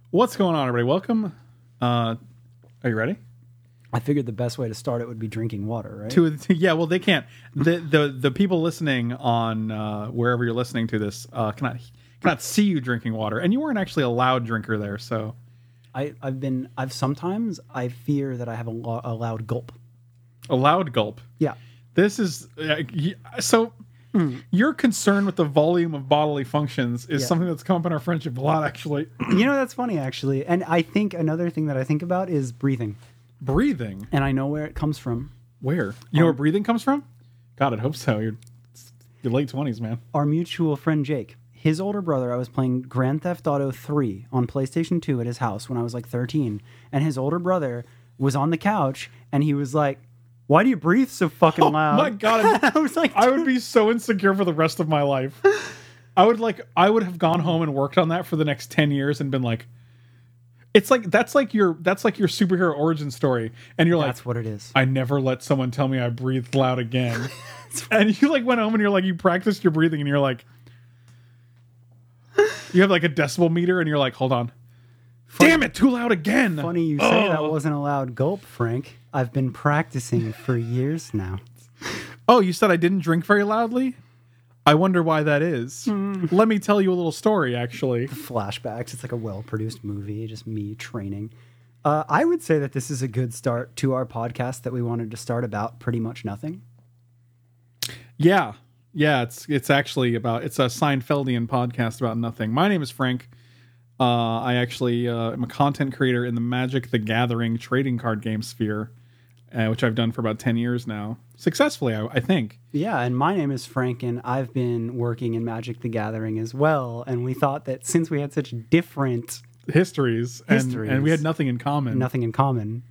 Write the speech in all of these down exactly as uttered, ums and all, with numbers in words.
What's going on, everybody? Welcome. Uh, are you ready? I figured the best way to start it would be drinking water, right? To, to yeah, well, they can't. The the the people listening on uh, wherever you're listening to this uh, cannot cannot see you drinking water, and you weren't actually a loud drinker there, so. I, I've been. I've sometimes I fear that I have a, lo- a loud gulp. A loud gulp. Yeah. This is uh, y- so. Mm. Your concern with the volume of bodily functions is Yeah. something that's come up in our friendship a lot, actually. You know, that's funny, actually. And I think another thing that I think about is breathing. Breathing. And I know where it comes from. Where? You know where breathing comes from? God, I'd hope so. You're, you're late twenties, man. Our mutual friend Jake. His older brother, I was playing Grand Theft Auto three on PlayStation two at his house when I was like thirteen. And his older brother was on the couch and he was like, "Why do you breathe so fucking Oh loud?" my God. I was like, I would be so insecure for the rest of my life. I would like, I would have gone home and worked on that for the next ten years and been like, it's like, that's like your, that's like your superhero origin story. And you're like, that's what it is. I never let someone tell me I breathed loud again. And you like went home and you're like, you practiced your breathing and you're like, you have like a decibel meter and you're like, hold on. Funny, Damn it, too loud again. Funny you say that wasn't a loud gulp, Frank. I've been practicing for years now. Oh, you said I didn't drink very loudly? I wonder why that is. Mm. Let me tell you a little story, actually. Flashbacks. It's like a well-produced movie, just me training. Uh, I would say that this is a good start to our podcast that we wanted to start about pretty much nothing. Yeah. Yeah, it's it's actually about, it's a Seinfeldian podcast about nothing. My name is Frank. Uh, I actually uh, am a content creator in the Magic the Gathering trading card game sphere, uh, which I've done for about ten years now. Successfully, I, I think. Yeah, and my name is Frank, and I've been working in Magic the Gathering as well. And we thought that since we had such different Histories, and, Histories. and we had nothing in common. nothing in common.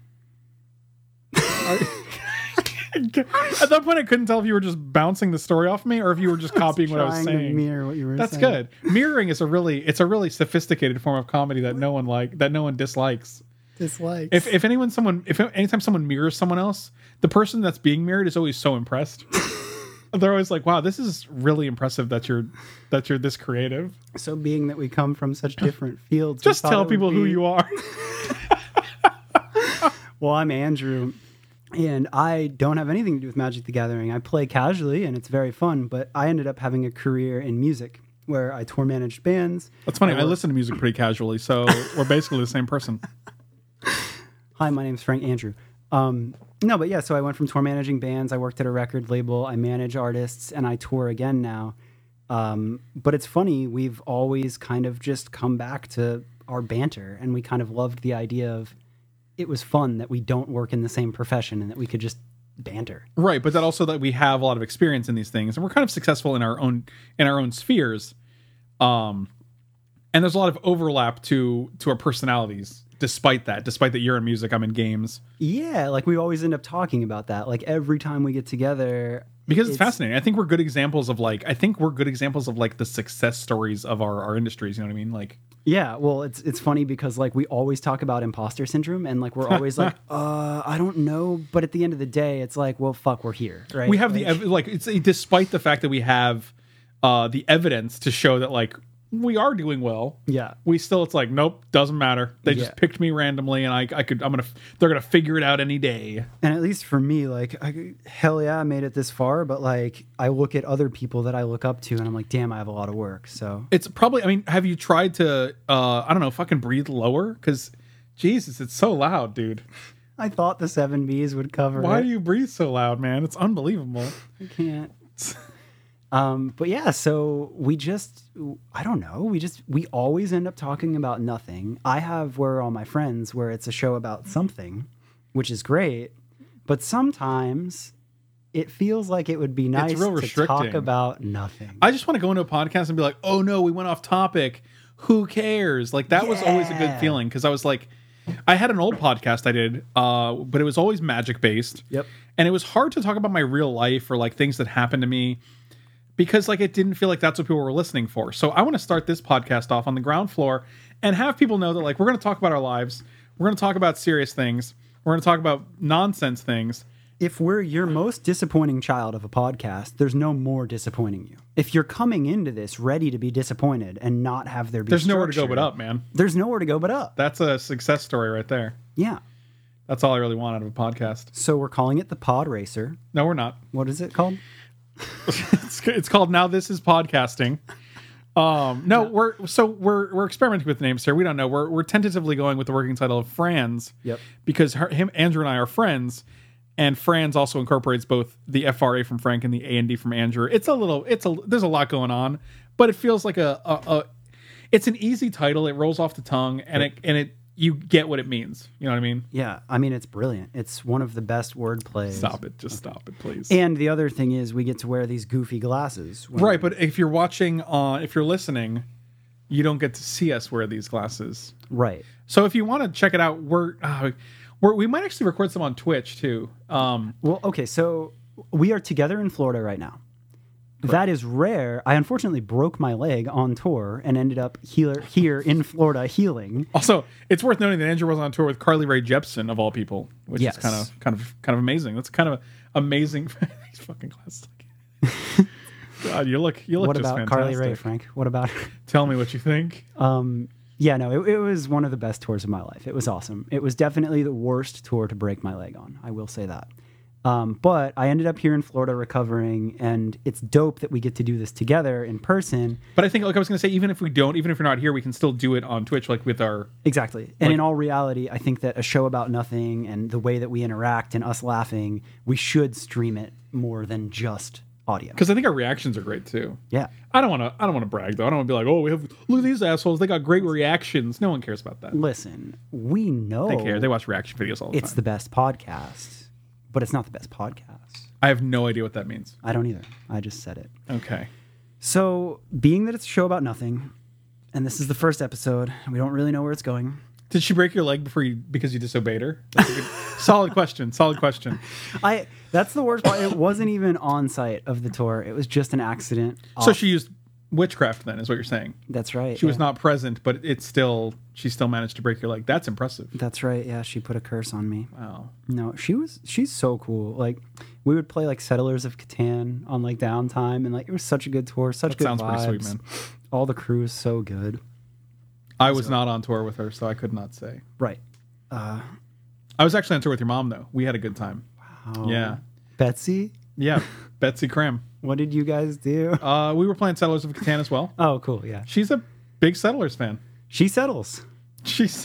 At that point, I couldn't tell if you were just bouncing the story off me or if you were just copying what I was trying to saying. mirror what you were That's saying. good. Mirroring is a really, it's a really sophisticated form of comedy that no one like, that no one dislikes. Dislikes. If if anyone, someone, if anytime someone mirrors someone else, the person that's being mirrored is always so impressed. They're always like, "Wow, this is really impressive that you're that you're this creative." So, being that we come from such different fields, Just tell people who you are. Well, I'm Andrew, and I don't have anything to do with Magic the Gathering. I play casually, and it's very fun, but I ended up having a career in music where I tour managed bands. That's funny. I I work- listen to music pretty casually, so we're basically the same person. Hi, my name's Frank Andrew. Um, no, but yeah, so I went from tour managing bands. I worked at a record label. I manage artists, and I tour again now. Um, but it's funny, we've always kind of just come back to our banter, and we kind of loved the idea of it was fun that we don't work in the same profession and that we could just banter. Right, but that also that we have a lot of experience in these things, and we're kind of successful in our own in our own spheres. Um, and there's a lot of overlap to to our personalities. Despite that, despite that you're in music, I'm in games. Yeah, like we always end up talking about that. Like every time we get together. Because it's, it's fascinating. I think we're good examples of like, I think we're good examples of like the success stories of our, our industries. You know what I mean? Like, yeah, well, it's it's funny because like we always talk about imposter syndrome and like we're always like, uh, I don't know. But at the end of the day, it's like, well, fuck, we're here, right? we have like, the, ev- like, it's despite the fact that we have uh, the evidence to show that like, we are doing well. Yeah. We still, it's like, nope, doesn't matter. They Yeah. just picked me randomly and I, I could, I'm going to, they're going to figure it out any day. And at least for me, like, I, hell yeah, I made it this far. But like, I look at other people that I look up to and I'm like, damn, I have a lot of work. So It's probably, I mean, have you tried to, uh, I don't know, fucking breathe lower? Because, Jesus, it's so loud, dude. I thought the seven B's would cover Why it. do you breathe so loud, man? It's unbelievable. I can't. Um, but yeah, so we just, I don't know, we just, we always end up talking about nothing. I have Where Are All My Friends, where it's a show about something, which is great. But sometimes it feels like it would be nice real to restricting. talk about nothing. I just want to go into a podcast and be like, oh no, we went off topic. Who cares? Like that was always a good Yeah. feeling because I was like, I had an old podcast I did, uh, but it was always magic based. Yep. And it was hard to talk about my real life or like things that happened to me because like it didn't feel like that's what people were listening for. So I want to start this podcast off on the ground floor and have people know that like we're going to talk about our lives. We're going to talk about serious things. We're going to talk about nonsense things. if we're your most disappointing child of a podcast, there's no more disappointing you. If you're coming into this ready to be disappointed and not have there be There's nowhere to go structure, but up, man. There's nowhere to go but up. That's a success story right there. Yeah. That's all I really want out of a podcast. So we're calling it the Pod Racer. No, we're not. What is it called? it's, it's called Now This Is Podcasting. Um, no, we're so we're we're experimenting with names here. We don't know. We're we're tentatively going with the working title of Franz. Yep. Because her, him, Andrew, and I are friends, and Franz also incorporates both the F R A from Frank and the A and D from Andrew. It's a little. It's a. There's a lot going on, but it feels like a. a, a it's an easy title. It rolls off the tongue, and it and it you get what it means. You know what I mean? Yeah, I mean, it's brilliant. It's one of the best word plays. Stop it. Just stop it, please. And the other thing is we get to wear these goofy glasses. when- Right, but if you're watching, uh, if you're listening, you don't get to see us wear these glasses. Right. So if you want to check it out, we're, uh, we're we might actually record some on Twitch too. Um, Well, okay, so we are together in Florida right now. That is rare. I unfortunately broke my leg on tour and ended up here, here in Florida healing. also, it's worth noting that Andrew was on tour with Carly Rae Jepsen of all people, which Yes. is kind of kind of kind of amazing. That's kind of amazing. These fucking glasses. God, you look you look What just about fantastic. Carly Rae, Frank? What about her? Tell me what you think. Um, yeah, no, it, it was one of the best tours of my life. It was awesome. It was definitely the worst tour to break my leg on. I will say that. Um, but I ended up here in Florida recovering, and it's dope that we get to do this together in person. But I think, like I was going to say, even if we don't, even if you're not here, we can still do it on Twitch, like with our. Exactly. And Like- in all reality, I think that a show about nothing and the way that we interact and us laughing, we should stream it more than just audio. Because I think our reactions are great too. Yeah. I don't want to. I don't want to brag though. I don't want to be like, oh, we have look at these assholes. They got great reactions. No one cares about that. Listen, we know They care. They watch reaction videos all the it's time. the best podcast, but it's not the best podcast. I have no idea what that means. I don't either. I just said it. Okay. So, being that it's a show about nothing, and this is the first episode, and we don't really know where it's going. Did she break your leg before you because you disobeyed her? That's a good, solid question. Solid question. I that's the worst part. It wasn't even on site of the tour. It was just an accident. So off- she used witchcraft then, is what you're saying? That's right. She was yeah. not present, but it's still she still managed to break your leg. That's impressive. That's right. Yeah, she put a curse on me. Wow. No, she was she's so cool. Like we would play like Settlers of Catan on like downtime, and like it was such a good tour, such That good sounds vibes. pretty sweet, man. All the crew is so good. I was not on tour with her, so I could not say. Right. Uh, I was actually on tour with your mom though. We had a good time. oh. Yeah. Betsy, Yeah. Betsy Cram. what did you guys do? Uh, we were playing Settlers of Catan as well. Oh, cool. Yeah, She's a big Settlers fan. she settles. She's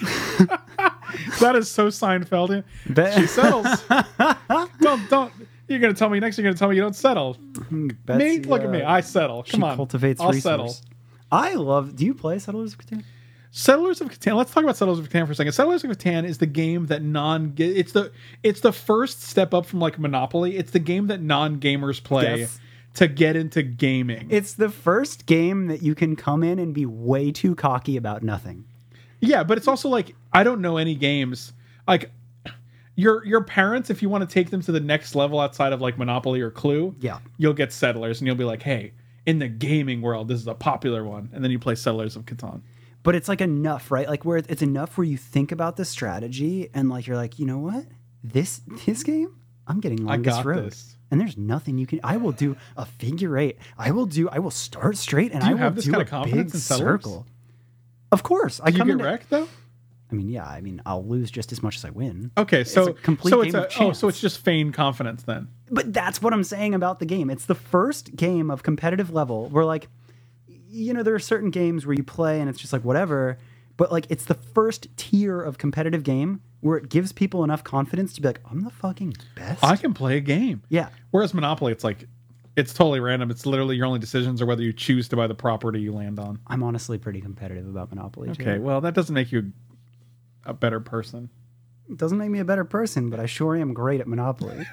that is so Seinfeldian. Be- She settles. don't don't. You're gonna tell me next. You're gonna tell me you don't settle. Betsy, me, look at me. uh, I settle. she Come on. cultivates I'll resource. settle. I love. Do you play Settlers of Catan? Settlers of Catan. Let's talk about Settlers of Catan for a second. Settlers of Catan is the game that non. It's the it's the first step up from like Monopoly. It's the game that non gamers play Yes. to get into gaming. It's the first game that you can come in and be way too cocky about nothing. Yeah, but it's also like I don't know any games like your your parents. If you want to take them to the next level outside of like Monopoly or Clue, Yeah. you'll get Settlers and you'll be like, hey, in the gaming world, this is a popular one, and then you play Settlers of Catan. But it's like enough, right? Like where it's enough where you think about the strategy and like you're like, you know what? This this game, I'm getting longest got road. this. And there's nothing you can. I will do a figure eight. I will do. I will start straight, and Do you I will have this do kind a of confidence big in Settlers? circle. Of course, I Do you come get into, wrecked though? I mean, yeah. I mean, I'll lose just as much as I win. Okay, so a complete so it's game a, of oh, chance. so it's just feigned confidence then. But that's what I'm saying about the game. It's the first game of competitive level where, like, you know, there are certain games where you play and it's just like whatever. But like, it's the first tier of competitive game where it gives people enough confidence to be like, I'm the fucking best. I can play a game. yeah. Whereas Monopoly, it's like it's totally random. It's literally your only decisions are whether you choose to buy the property you land on. I'm honestly pretty competitive about Monopoly. Too. Okay, well that doesn't make you a better person. It doesn't make me a better person, but I sure am great at Monopoly.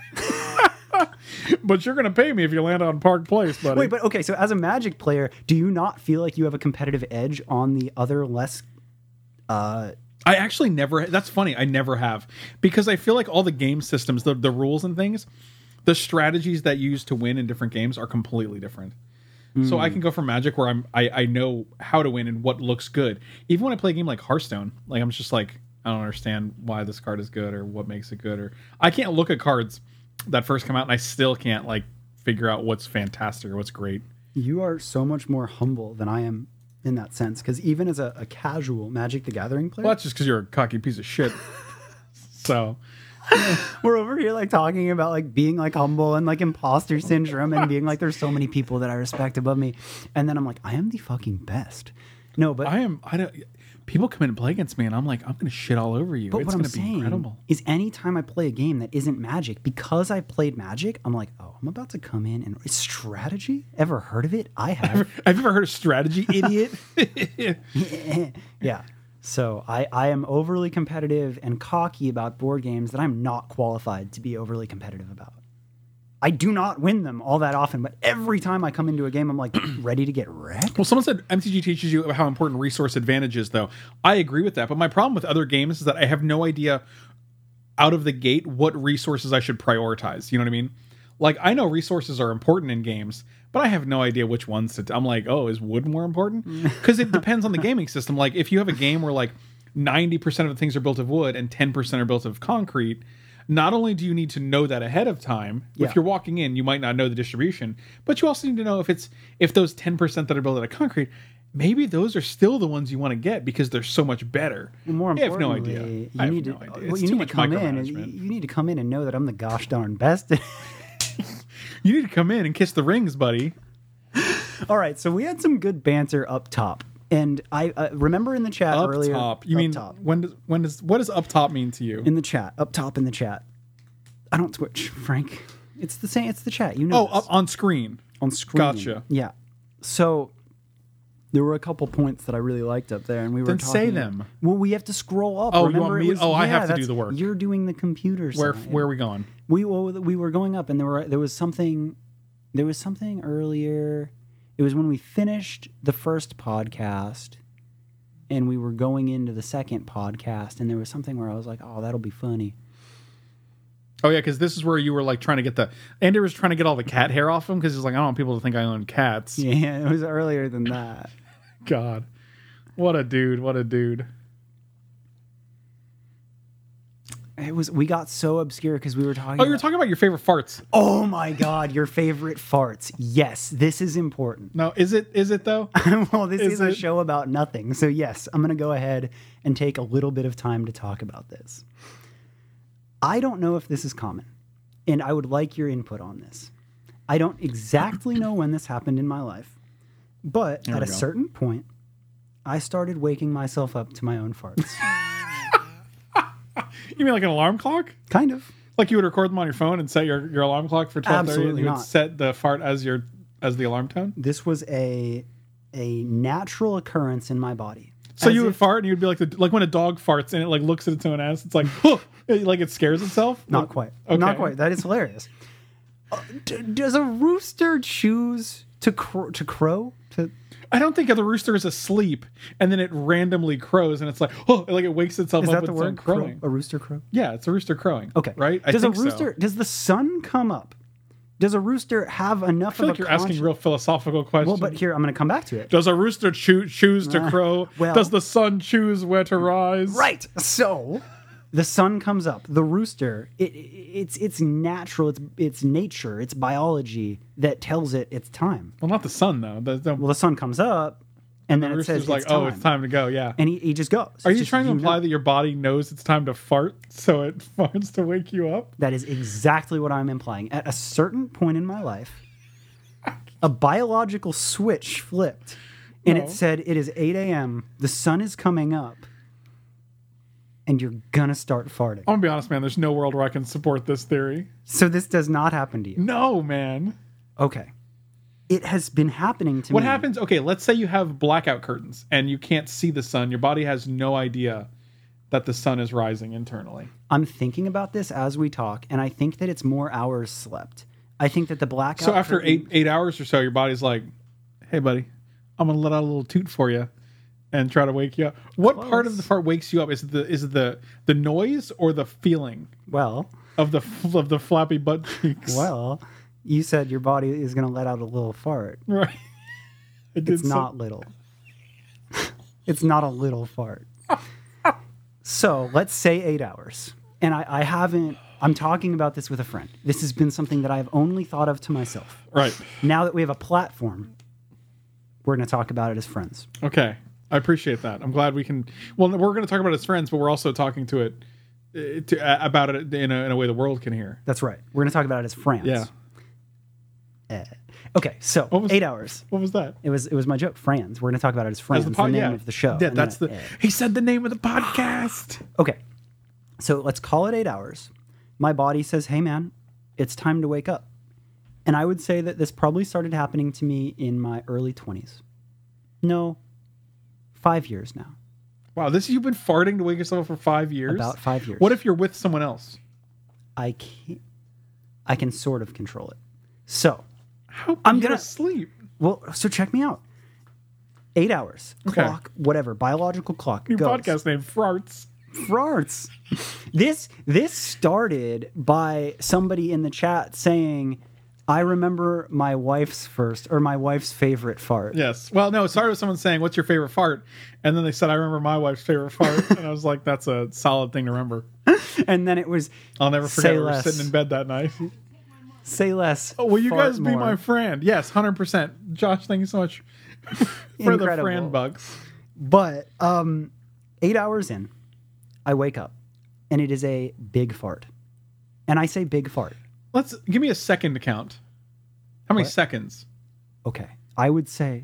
But you're gonna pay me if you land on Park Place, buddy. Wait, but okay, so as a Magic player, do you not feel like you have a competitive edge on the other less uh I actually never. That's funny. I never have because I feel like all the game systems, the the rules and things, the strategies that you use to win in different games are completely different. So I can go from Magic where I'm I, I know how to win and what looks good. Even when I play a game like Hearthstone, like I'm just like I don't understand why this card is good or what makes it good or I can't look at cards that first come out, and I still can't like figure out what's fantastic or what's great. You are so much more humble than I am in that sense, because even as a, a casual Magic the Gathering player, Well, that's just because you're a cocky piece of shit. So we're over here like talking about like being like humble and like imposter syndrome and being like there's so many people that I respect above me, and then I'm like I am the fucking best. No, but I am. I don't. People come in and play against me, and I'm like, I'm gonna shit all over you. But It's what I'm gonna be saying incredible. is anytime I play a game that isn't Magic, because I've played Magic, I'm like, oh, I'm about to come in and strategy? Ever heard of it? I have. Have you ever heard of strategy, idiot? Yeah. So I, I am overly competitive and cocky about board games that I'm not qualified to be overly competitive about. I do not win them all that often, but every time I come into a game, I'm like ready to get wrecked. Well, someone said M T G teaches you how important resource advantage is, though. I agree with that, but my problem with other games is that I have no idea out of the gate what resources I should prioritize. You know what I mean? Like, I know resources are important in games, but I have no idea which ones to. T- I'm like, oh, is wood more important? Because it depends on the gaming system. Like, if you have a game where like ninety percent of the things are built of wood and ten percent are built of concrete, not only do you need to know that ahead of time, Yeah. if you're walking in, you might not know the distribution, but you also need to know if it's if those ten percent that are built out of concrete, maybe those are still the ones you want to get because they're so much better. Well, more I have no importantly, idea. you I have need no to idea. well, It's you too need much to come in. And, micromanagement. you need to come in and know that I'm the gosh darn best. You need to come in and kiss the rings, buddy. All right, so we had some good banter up top, and I uh, remember in the chat Up earlier. top. You up mean top. when does when does what does up top mean to you? In the chat, up top in the chat. I don't Twitch, Frank. It's the same. It's the chat. You know. Oh, this. up on screen. on screen. Gotcha. Yeah. So there were a couple points that I really liked up there, and we were Then talking. say them. Well, we have to scroll up. Oh, you Remember, want it me- was- oh, I have to do that's- the work. You're doing the computer Where side. where are we going? we well, we were going up, and there were there was something there was something earlier. It was when we finished the first podcast, and we were going into the second podcast, and there was something where I was like, "Oh, that'll be funny." Oh yeah, because this is where you were like trying to get the Andy was trying to get all the cat hair off him because he's like, I don't want people to think I own cats. Yeah, it was earlier than that. God, what a dude! What a dude! It was. We got so obscure because we were talking. Oh, you were about- talking about your favorite farts. Oh my God, your favorite farts. Yes, this is important. No, is it? Is it though? Well, this Is is, a it? show about nothing. So, yes, I'm going to go ahead and take a little bit of time to talk about this. I don't know if this is common, and I would like your input on this. I don't exactly know when this happened in my life, but Here at we a go. certain point, I started waking myself up to my own farts. You mean like an alarm clock? Kind of. Like you would record them on your phone and set your, your alarm clock for twelve thirty, and Absolutely you would not. set the fart as your as the alarm tone. This was a a natural occurrence in my body. So As you would if- fart, and you'd be like the like when a dog farts and it like looks at its own ass. It's like, huh, it- like it scares itself. Not Like- quite. Okay. Not quite. That is hilarious. Uh, d- does a rooster choose to cr- to crow? To I don't think the rooster is asleep and then it randomly crows and it's like, oh, like it wakes itself is up that the with its own word? Crow? crowing. A rooster crow? Yeah, it's a rooster crowing. Okay. right? I does think a rooster? So. Does the sun come up? Does a rooster have enough I feel of like a you're consci- asking real philosophical questions. Well, but here I'm going to come back to it. Does a rooster choo- choose to Uh, crow? well- Does the sun choose where to rise? Right. So the sun comes up. The rooster. It, it, it's it's natural. It's it's nature. It's biology that tells it it's time. Well, not the sun though. The, the, Well, the sun comes up, and then the it rooster's says like, it's time. oh, it's time to go. Yeah. And he, he just goes. Are It's you just, trying to imply know. that your body knows it's time to fart, so it farts to wake you up? That is exactly what I'm implying. At a certain point in my life, a biological switch flipped, and No. it said, "It is eight a.m. The sun is coming up, and you're gonna start farting." I'm gonna be honest, man. There's no world where I can support this theory. So this does not happen to you. No, man. Okay, it has been happening to What me. happens? Okay, let's say you have blackout curtains and you can't see the sun. Your body has no idea that the sun is rising internally. I'm thinking about this as we talk, and I think that it's more hours slept. I think that the blackout. So after curtain- eight eight hours or so, your body's like, "Hey, buddy, I'm gonna let out a little toot for you, and try to wake you up." What part of Close. the fart wakes you up? Is it the is it the the noise or the feeling well, of the of the flappy butt cheeks? well, you said your body is gonna let out a little fart. right. I did It's so- not little. It's not a little fart. So let's say eight hours. And I, I haven't I'm talking about this with a friend. This has been something that I've only thought of to myself. Right. Now that we have a platform, we're going to talk about it as friends. Okay. I appreciate that. I'm glad we can. Well, we're going to talk about it as friends, but we're also talking to it uh, to, uh, about it in a, in a way the world can hear. That's right. We're going to talk about it as friends. Yeah. Uh, okay, so was, eight hours. What was that? It was it was my joke. Friends. We're going to talk about it as friends. As the, the pod, name yeah. of the show. Yeah, that's then, the. uh, He said the name of the podcast. Okay, so let's call it eight hours. My body says, "Hey, man, it's time to wake up," and I would say that this probably started happening to me in my early twenties. No, five years now. Wow, this you've been farting to wake yourself up for five years. About five years. What if you're with someone else? I can't. I can sort of control it. So. How I'm I'm gonna- gonna sleep. Well, so check me out. Eight hours, Okay. clock, whatever, biological clock. New goes. podcast name, Farts. Farts. This this started by somebody in the chat saying, "I remember my wife's first or my wife's favorite fart." Yes. Well, no, it started with someone saying, "What's your favorite fart?" And then they said, "I remember my wife's favorite fart," and I was like, "That's a solid thing to remember." And then it was, I'll never forget. Say We were less. sitting in bed that night. "Say less." Oh, will you fart guys be more." my friend? Yes, hundred percent. Josh, thank you so much for the Incredible. friend bucks. But um, eight hours in, I wake up, and it is a big fart, and I say big fart. Let's give me a second to count. How many What? seconds? Okay, I would say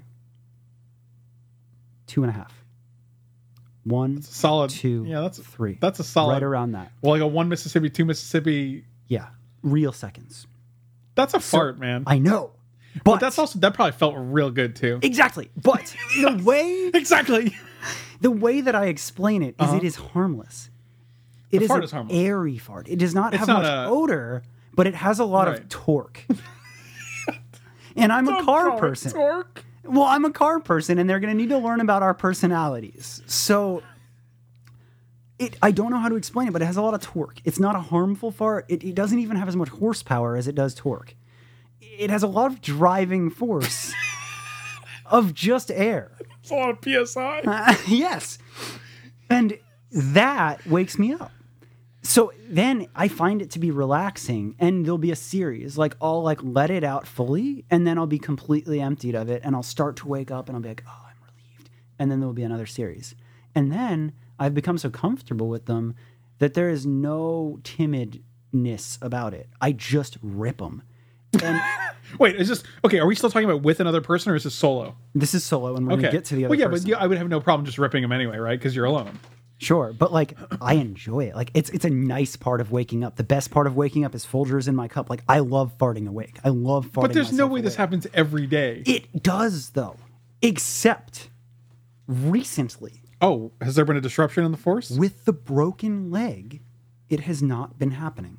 two and a half. One, Solid. two, Yeah, that's three. that's a solid. Right around that. Well, like a one Mississippi, two Mississippi. Yeah, real seconds. That's a fart, man. I know, but, but that's also that probably felt real good too. exactly. But the way Exactly. the way that I explain it is, Uh-huh. it is harmless. It The is fart an is harmless. airy fart. It does not It's have not much a- odor, but it has a lot Right. of torque. And I'm a Don't car call it person. torque. Well, I'm a car person, and they're going to need to learn about our personalities. So, it I don't know how to explain it, but it has a lot of torque. It's not a harmful fart. It, it doesn't even have as much horsepower as it does torque. It has a lot of driving force of just air. It's a lot of P S I. Yes, and that wakes me up. So then I find it to be relaxing, and there'll be a series. Like I'll like let it out fully, and then I'll be completely emptied of it, and I'll start to wake up, and I'll be like, "Oh, I'm relieved." And then there'll be another series, and then I've become so comfortable with them that there is no timidness about it. I just rip them. And Wait, is this okay? Are we still talking about with another person, or is this solo? this is solo, and we're Okay. gonna get to the other well, yeah, person. but yeah, I would have no problem just ripping them anyway, right? Because you're alone. Sure, but like I enjoy it. Like it's it's a nice part of waking up. The best part of waking up is Folgers in my cup. Like I love farting awake. I love farting. But there's no myself way this awake. happens every day. It does though, except recently Oh, has there been a disruption in the force? with the broken leg, it has not been happening.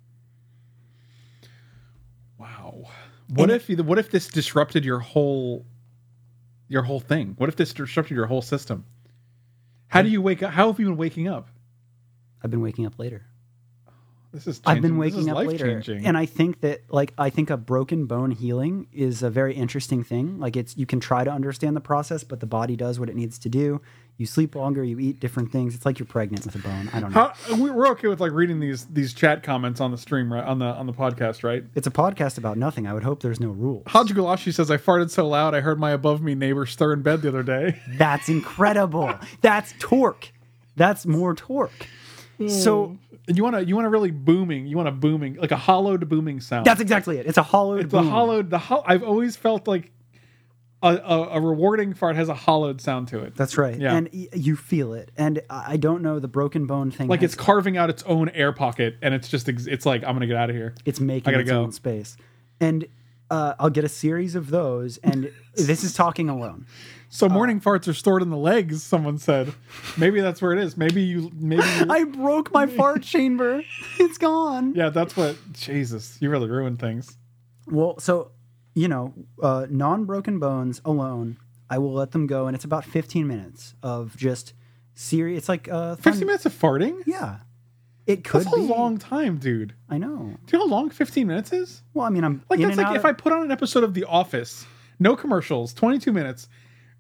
Wow. What And- if you- what if this disrupted your whole your whole thing? What if this disrupted your whole system? How do you wake up? How have you been waking up? I've been waking up later. This is I've been changing- this is waking up later, life-changing. and I think that like I think a broken bone healing is a very interesting thing. Like it's you can try to understand the process, but the body does what it needs to do. You sleep longer, you eat different things. It's like you're pregnant with a bone. I don't know. How, we- we're okay with like reading these these chat comments on the stream, right? On the on the podcast, right? It's a podcast about nothing. I would hope there's no rules. Haji Gulashi says, I farted so loud I heard my above me neighbor stir in bed the other day. That's incredible. That's torque. That's more torque. So And you want to you want to really booming. You want a booming, like a hollowed booming sound. that's exactly it. It's a hollow. It's a hollowed. The ho- I've always felt like a, a, a rewarding fart has a hollowed sound to it. That's right. Yeah. And y- you feel it. And I I don't know the broken bone thing. Like has- it's carving out its own air pocket, and it's just ex- it's like I'm gonna get out of here. it's making I gotta its go. own space. And uh, I'll get a series of those. And this is talking alone. So morning farts are stored in the legs. Someone said, maybe that's where it is. Maybe you maybe you, I broke my fart chamber. It's gone. yeah. That's what. Jesus, you really ruined things. Well, so, you know, uh, non-broken bones alone, I will let them go. And it's about fifteen minutes of just serious. It's like uh, fun- Fifteen minutes of farting. Yeah. It could That's a be. long time, dude. I know. Do you know how long fifteen minutes is? Well, I mean, I'm Like in that's and like out if of- I put on an episode of The Office, no commercials, twenty-two minutes,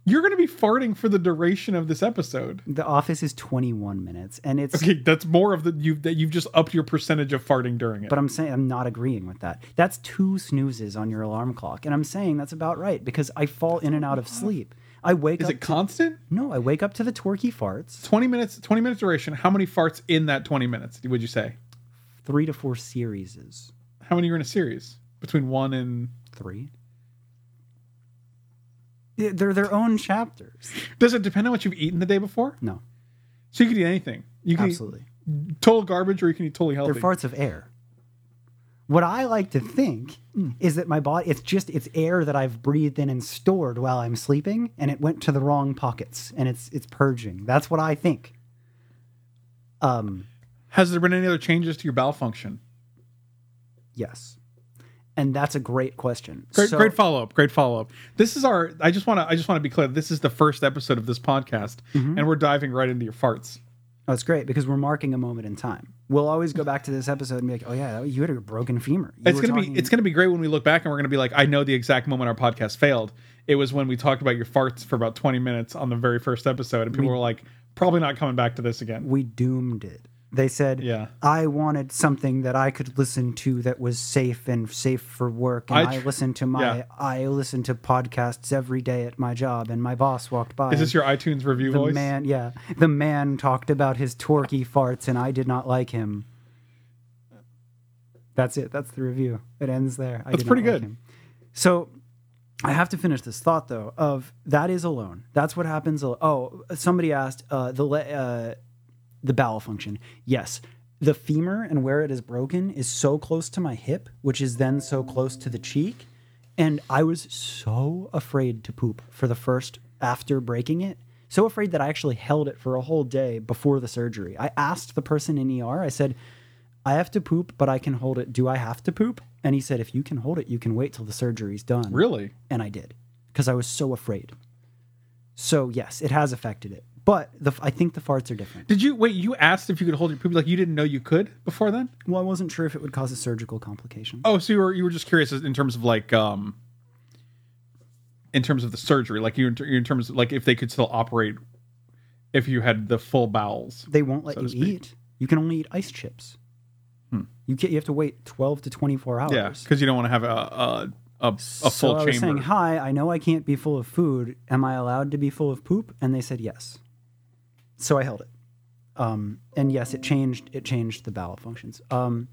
You're going to be farting for the duration of this episode. The Office is twenty-one minutes, and it's. Okay, that's more of the you that you've just upped your percentage of farting during it. But I'm saying I'm not agreeing with that. That's two snoozes on your alarm clock, and I'm saying that's about right because I fall in and out of sleep. I wake Is up. it constant? To, no, I wake up to the twerky farts. twenty minutes, twenty minutes duration. How many farts in that twenty minutes would you say? Three to four series. How many are in a series? Between one and three. They're their own chapters. Does it depend on what you've eaten the day before? No. So you can eat anything. You can Absolutely. eat total garbage, or you can eat totally healthy. They're farts of air. What I like to think mm. is that my body, it's just, it's air that I've breathed in and stored while I'm sleeping, and it went to the wrong pockets, and it's it's purging. That's what I think. Um, Has there been any other changes to your bowel function? Yes. And that's a great question. Great, so, great follow up. Great follow up. This is our. I just want to. I just want to be clear. This is the first episode of this podcast, mm-hmm. and we're diving right into your farts. Oh, it's great because we're marking a moment in time. We'll always go back to this episode and be like, "Oh yeah, you had a broken femur." You it's gonna talking... be. It's gonna be great when we look back and we're gonna be like, "I know the exact moment our podcast failed. It was when we talked about your farts for about twenty minutes on the very first episode, and people we, were like, probably not coming back to this again." We doomed it. They said, yeah. I wanted something that I could listen to that was safe and safe for work. And I, tr- I listened to my, yeah. I listened to podcasts every day at my job, and my boss walked by. Is this your iTunes review the voice? Man, yeah. The man talked about his torquey farts, and I did not like him. That's it. That's the review. It ends there. I That's did pretty not like good. him. So I have to finish this thought, though, of that is alone. That's what happens. Oh, somebody asked uh, the... Uh, The bowel function. Yes. The femur and where it is broken is so close to my hip, which is then so close to the cheek. And I was so afraid to poop for the first, after breaking it, so afraid that I actually held it for a whole day before the surgery. I asked the person in E R, I said, I have to poop, but I can hold it. Do I have to poop? And he said, if you can hold it, you can wait till the surgery's done. Really? And I did, because I was so afraid. So yes, it has affected it. But the, I think the farts are different. Did you wait? You asked if you could hold your poop, like you didn't know you could before then? Well, I wasn't sure if it would cause a surgical complication. Oh, so you were you were just curious in terms of like um, in terms of the surgery, like you in terms of like if they could still operate if you had the full bowels. They won't let so you eat. You can only eat ice chips. Hmm. You can, you have to wait twelve to twenty-four hours. Yeah, because you don't want to have a a, a, a so full I was chamber. saying, hi, I know I can't be full of food. Am I allowed to be full of poop? And they said yes. So I held it. Um, and yes, it changed it changed the bowel functions. Um,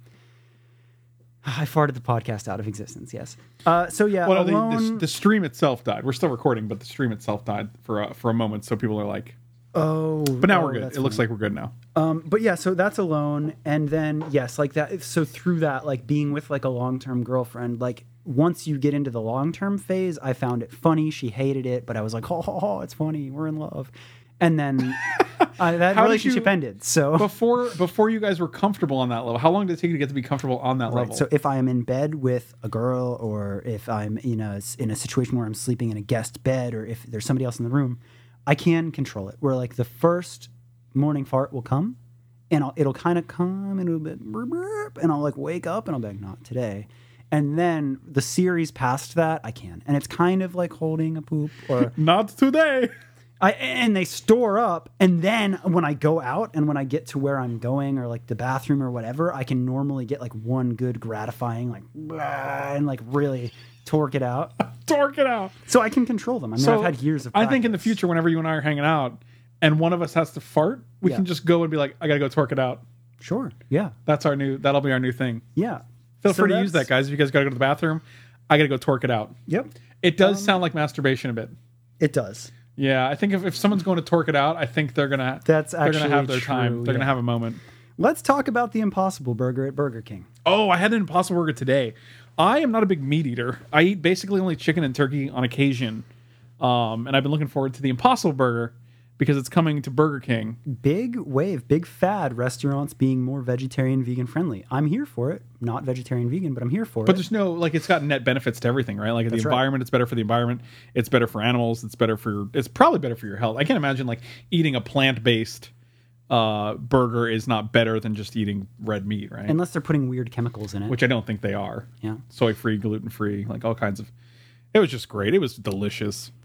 I farted the podcast out of existence, yes. Uh, so yeah, well, alone... the, the, the stream itself died. We're still recording, but the stream itself died for a, for a moment, so people are like... Oh. But now oh, we're good. It funny. looks like we're good now. Um, but yeah, so that's alone. And then, yes, like that. So through that, like being with like a long-term girlfriend, like once you get into the long-term phase, I found it funny. She hated it, but I was like, oh, oh, oh it's funny. We're in love. And then uh, that How relationship you, ended. So before before you guys were comfortable on that level, how long did it take you to get to be comfortable on that right. level? So if I am in bed with a girl, or if I'm in a in a situation where I'm sleeping in a guest bed, or if there's somebody else in the room, I can control it. Where like the first morning fart will come, and I'll, it'll kind of come and it'll be burp, burp, and I'll like wake up and I'll be like, not today. And then the series past that, I can, and it's kind of like holding a poop or not today. I, and they store up, and then when I go out and when I get to where I'm going or like the bathroom or whatever, I can normally get like one good gratifying like and like really torque it out. Torque it out. So I can control them. I mean, so I've had years of practice. I think in the future, whenever you and I are hanging out and one of us has to fart, we yeah. can just go and be like, I got to go torque it out. Sure. Yeah. That's our new, that'll be our new thing. Yeah. Feel so free to use that, guys. If you guys got to go to the bathroom, I got to go torque it out. Yep. It does um, sound like masturbation a bit. It does. Yeah, I think if, if someone's going to torque it out, I think they're gonna that's they're actually gonna have their true, time. They're yeah. gonna have a moment. Let's talk about the Impossible Burger at Burger King. Oh, I had an Impossible Burger today. I am not a big meat eater. I eat basically only chicken and turkey on occasion, um, and I've been looking forward to the Impossible Burger because it's coming to Burger King. Big wave, big fad. Restaurants being more vegetarian, vegan friendly. I'm here for it. Not vegetarian, vegan, but I'm here for but it. But there's no like it's got net benefits to everything, right? Like That's the right. environment, it's better for the environment. It's better for animals. It's better for. It's probably better for your health. I can't imagine like eating a plant based uh, burger is not better than just eating red meat, right? Unless they're putting weird chemicals in it. Which I don't think they are. Yeah. Soy free, gluten free, like all kinds of. It was just great. It was delicious.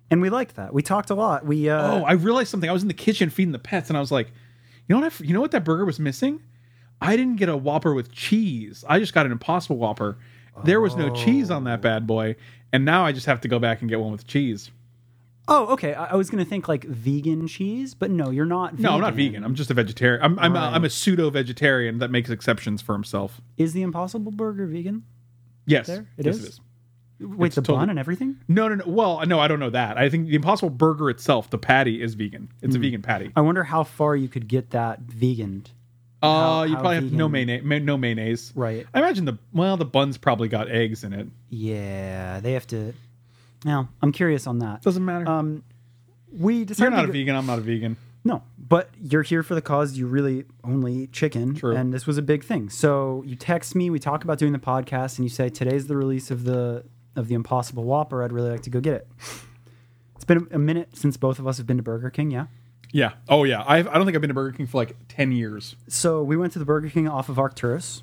And we liked that. We talked a lot. We uh, Oh, I realized something. I was in the kitchen feeding the pets, and I was like, you know what? I, you know what that burger was missing? I didn't get a Whopper with cheese. I just got an Impossible Whopper. There was no cheese on that bad boy, and now I just have to go back and get one with cheese. Oh, okay. I, I was gonna think like vegan cheese, but no, you're not. Vegan. No, I'm not vegan. I'm just a vegetarian. I'm I'm, Right. a, I'm a pseudo vegetarian that makes exceptions for himself. Is the Impossible Burger vegan? Yes, There? It yes, is? it is. Wait, It's the totally- bun and everything? No, no, no. Well, no, I don't know that. I think the Impossible Burger itself, the patty, is vegan. It's Hmm. a vegan patty. I wonder how far you could get that veganed. Uh, How- you how probably have no vegan- mayonnaise. ma- No mayonnaise. Right. I imagine the well, the bun's probably got eggs in it. Yeah, they have to. Now, I'm curious on that. Doesn't matter. Um, we You're decided not to a go- vegan. I'm not a vegan. No, but you're here for the cause. You really only eat chicken, True. and this was a big thing. So you text me, we talk about doing the podcast, and you say today's the release of the of the Impossible Whopper. I'd really like to go get it. It's been a minute since both of us have been to Burger King. Yeah. Yeah. Oh yeah. I've, I don't think I've been to Burger King for like ten years. So we went to the Burger King off of Arcturus.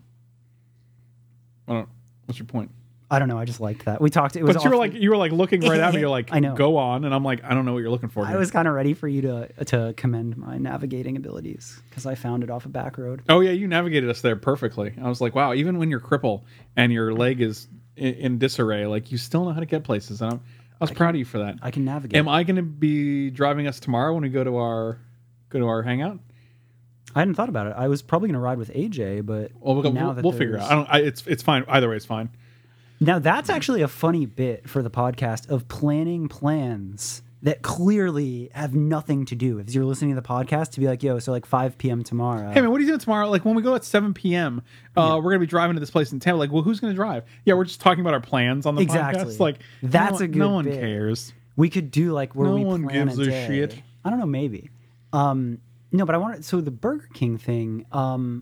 I don't. What's your point? I don't know. I just liked that. We talked. It was. But you were off- like you were like looking right at me. You're like, I know. Go on, and I'm like, I don't know what you're looking for. I Here. was kind of ready for you to to commend my navigating abilities because I found it off a back road. Oh yeah, you navigated us there perfectly. I was like, wow. Even when you're crippled and your leg is in, in disarray, like you still know how to get places. And I'm, I was proud of you for that. I can navigate. Am I going to be driving us tomorrow when we go to our go to our hangout? I hadn't thought about it. I was probably going to ride with A J, but Well, we'll, now we'll, that we'll figure it there's- out. I don't. I, it's it's fine. Either way, it's fine. Now that's actually a funny bit for the podcast of planning plans that clearly have nothing to do. If you're listening to the podcast, to be like, "Yo, so like five p.m. tomorrow." Hey man, what are you doing tomorrow? Like when we go at seven p.m., uh, we're gonna be driving to this place in Tampa. Like, well, who's gonna drive? Yeah, we're just talking about our plans on the Exactly. podcast. Like, That's no, a good no one bit. cares. We could do like where No we one plan gives a a day. shit. I don't know, maybe. Um, no, but I wanted. So the Burger King thing. Um,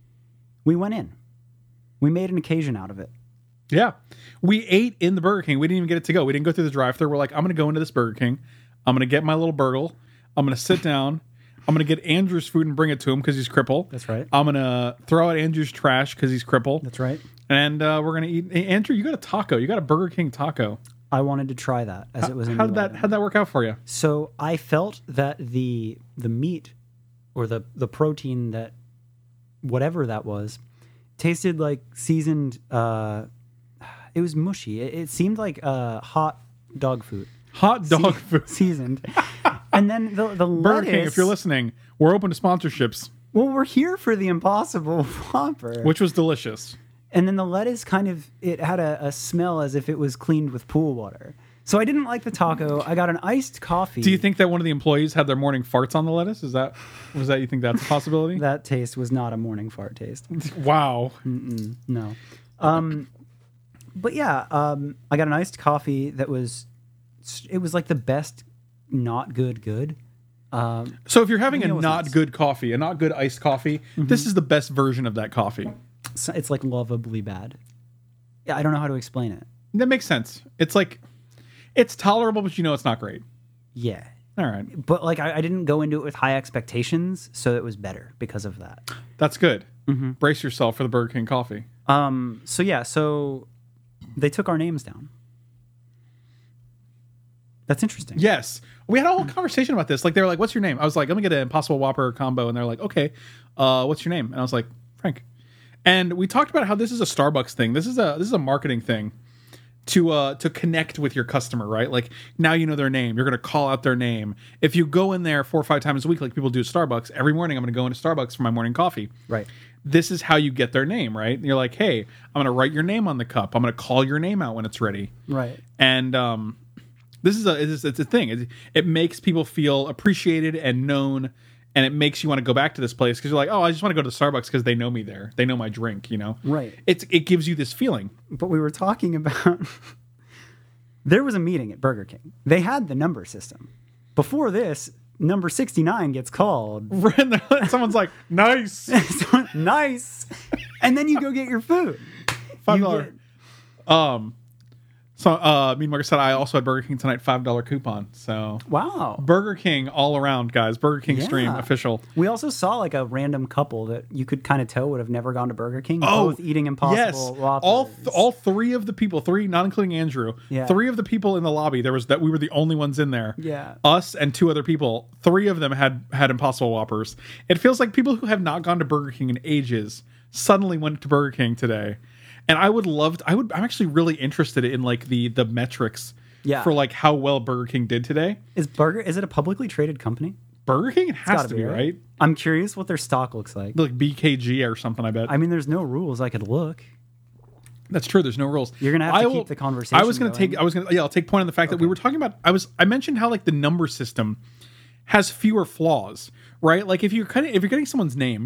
we went in. We made an occasion out of it. Yeah, we ate in the Burger King. We didn't even get it to go. We didn't go through the drive-thru. We're like, I'm gonna go into this Burger King. I'm gonna get my little burgle. I'm gonna sit down. I'm gonna get Andrew's food and bring it to him because he's crippled. That's right. I'm gonna throw out Andrew's trash because he's crippled. That's right. And uh, we're gonna eat. Hey, Andrew, you got a taco. You got a Burger King taco. I wanted to try that as it was. A How new did that? item. How did that work out for you? So I felt that the the meat or the the protein that whatever that was tasted like seasoned. Uh, it was mushy. It, it seemed like uh, hot dog food. Hot dog food. Seasoned. And then the the Burger lettuce, King, if you're listening, we're open to sponsorships, Well, we're here for the Impossible Whopper. which was delicious. And then the lettuce kind of it had a, a smell as if it was cleaned with pool water. So I didn't like the taco. I got an iced coffee. Do you think that one of the employees had their morning farts on the lettuce? Is that was that you think that's a possibility? that taste was not a morning fart taste? Wow. No. Um, but yeah, um, I got an iced coffee that was, it was like the best not good good. Um, So if you're having a Maybe it was not nice. good coffee, a not good iced coffee, this is the best version of that coffee. so it's like lovably bad. Yeah, I don't know how to explain it. That makes sense. It's like it's tolerable, but you know it's not great. Yeah. All right. But like I, I didn't go into it with high expectations, so it was better because of that. That's good. Brace yourself for the Burger King coffee. Um, so yeah, so they took our names down. That's interesting. Yes. We had a whole conversation about this. Like, they were like, what's your name? I was like, let me get an Impossible Whopper combo. And they're like, okay, uh, what's your name? And I was like, Frank. And we talked about how this is a Starbucks thing. This is a this is a marketing thing to uh to connect with your customer, right? Like, now you know their name. You're gonna call out their name. If you go in there four or five times a week, like people do at Starbucks, every morning I'm gonna go into Starbucks for my morning coffee. Right. This is how you get their name, right? You're like, hey, I'm gonna write your name on the cup. I'm gonna call your name out when it's ready. Right. And um, this is a it's, it's a thing. It, it makes people feel appreciated and known, and it makes you want to go back to this place because you're like, oh, I just want to go to Starbucks because they know me there. They know my drink, you know. Right. It's it gives you this feeling. But we were talking about there was a meeting at Burger King. They had the number system. Before this, number sixty-nine gets called. And someone's like, nice, So, nice. And then you go get your food. five You dollar. get- Um, So, uh, me and Marcus said I also had Burger King tonight, five dollar coupon. So, Wow. Burger King all around, guys. Burger King Yeah. stream official. We also saw like a random couple that you could kind of tell would have never gone to Burger King. Oh, both eating Impossible yes. Whoppers. All th- all three of the people, three, not including Andrew, Yeah. three of the people in the lobby. There was that we were the only ones in there. Yeah. Us and two other people. Three of them had had Impossible Whoppers. It feels like people who have not gone to Burger King in ages suddenly went to Burger King today. And I would love to, I would I'm actually really interested in like the the metrics Yeah. for like how well Burger King did today. Is Burger is it a publicly traded company? Burger King, it has Gotta to be, right? I'm curious what their stock looks like. Like B K G or something, I bet. I mean, there's no rules. I could look. That's true. There's no rules. You're gonna have I to will- keep the conversation I was gonna going. take. I was gonna. Yeah, I'll take point on the fact that we were talking about. I was. I mentioned how like the number system has fewer flaws, right? Like if you're kind of if you're getting someone's name,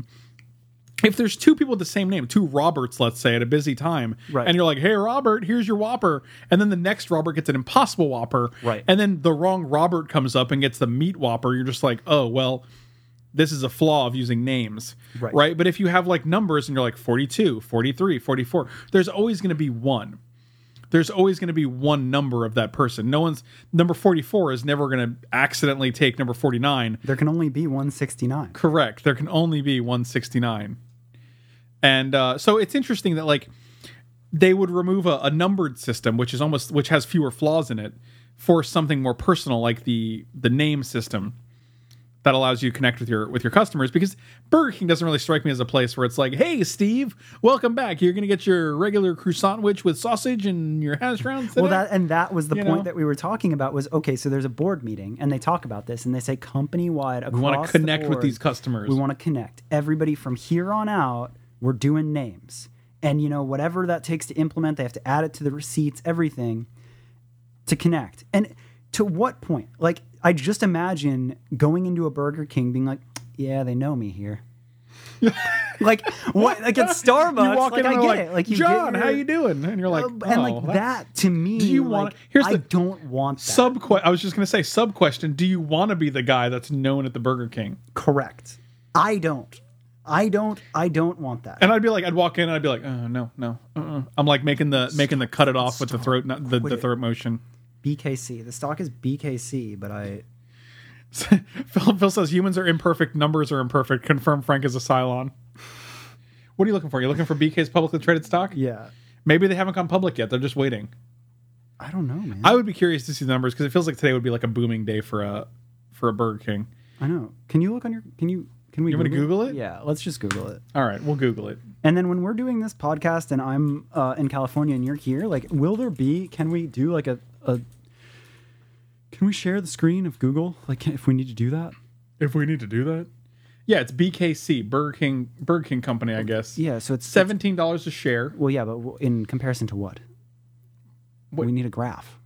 if there's two people with the same name, two Roberts, let's say, at a busy time, Right. and you're like, "Hey, Robert, here's your Whopper," and then the next Robert gets an Impossible Whopper, Right. and then the wrong Robert comes up and gets the Meat Whopper, you're just like, "Oh, well." This is a flaw of using names, Right. right? But if you have like numbers and you're like forty-two, forty-three, forty-four, there's always going to be one. There's always going to be one number of that person. No one's number forty-four is never going to accidentally take number forty-nine. There can only be one sixty-nine. Correct. There can only be one sixty-nine. And uh, so it's interesting that like they would remove a, a numbered system, which is almost which has fewer flaws in it, for something more personal like the the name system that allows you to connect with your with your customers, because Burger King doesn't really strike me as a place where it's like, hey, Steve, welcome back. You're going to get your regular croissant wedge with sausage and your hash browns today? Well, that and that was the You point know? that we were talking about. Was okay. So there's a board meeting, and they talk about this, and they say company wide across we want to connect the with board, these customers. We want to connect everybody from here on out. We're doing names, and you know whatever that takes to implement, they have to add it to the receipts, everything to connect. And to what point? Like, I just imagine going into a Burger King being like, yeah, they know me here. Like what? Like at Starbucks, you walk like in I and get like, it. Like you John, get your, how you doing? And you're like, uh, and oh, like that's- that to me. Do you like, want- here's I the- don't want that. Sub que- I was just gonna say sub question. Do you want to be the guy that's known at the Burger King? Correct. I don't. I don't. I don't want that. And I'd be like, I'd walk in and I'd be like, oh no, no. Uh-uh. I'm like making the making the cut it off with the throat, not the, the throat motion. B K C. The stock is B K C, but I. Phil, Phil says humans are imperfect, numbers are imperfect. Confirm Frank is a Cylon. What are you looking for? You're looking for B K's publicly traded stock? Yeah. Maybe they haven't gone public yet. They're just waiting. I don't know, man. I would be curious to see the numbers because it feels like today would be like a booming day for a for a Burger King. I know. Can you look on your? Can you? Can we? You want me to Google it? Yeah. Let's just Google it. All right, we'll Google it. And then when we're doing this podcast and I'm uh, in California and you're here, like, will there be? Can we do like a? a can we share the screen of Google? Like, if we need to do that? If we need to do that. Yeah, it's B K C, Burger King Burger King Company, I guess. Yeah. So it's Seventeen dollars a share. Well, yeah, but w- in comparison to what? What- We need a graph.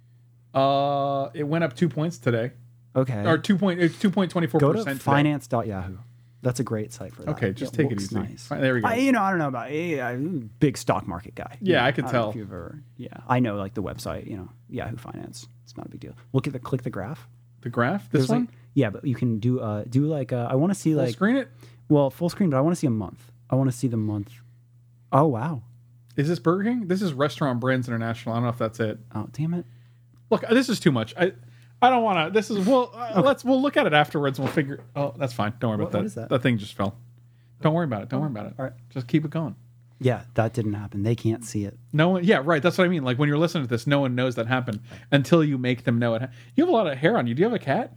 Uh, it went up two points today, Okay. or two point it's two point twenty four Go to percent. finance dot yahoo. That's a great site for that. Okay, just take it looks easy. Nice. Fine, there we go. I, you know, I don't know about yeah, I'm a big stock market guy. Yeah, You know, I could don't know tell. If you've ever, yeah, I know like the website. You know, Yahoo Finance. It's not a big deal. Look at the click the graph. The graph, this There's, one, like- yeah, but you can do uh do like uh, I want to see full like screen it. well full screen, but I want to see a month. I want to see the month. Oh wow. Is this Burger King? This is Restaurant Brands International. I don't know if that's it. Oh damn it. Look, this is too much. I I don't want to. This is well. Uh, let's we'll look at it afterwards. And we'll figure. Oh, that's fine. Don't worry What- about that. what is that? That thing just fell. Don't worry about it. Don't worry about it. all right. Just keep it going. Yeah, that didn't happen. They can't see it. No one. Yeah, right. That's what I mean. Like when you're listening to this, no one knows that happened until you make them know it. ha- You have a lot of hair on you. Do you have a cat?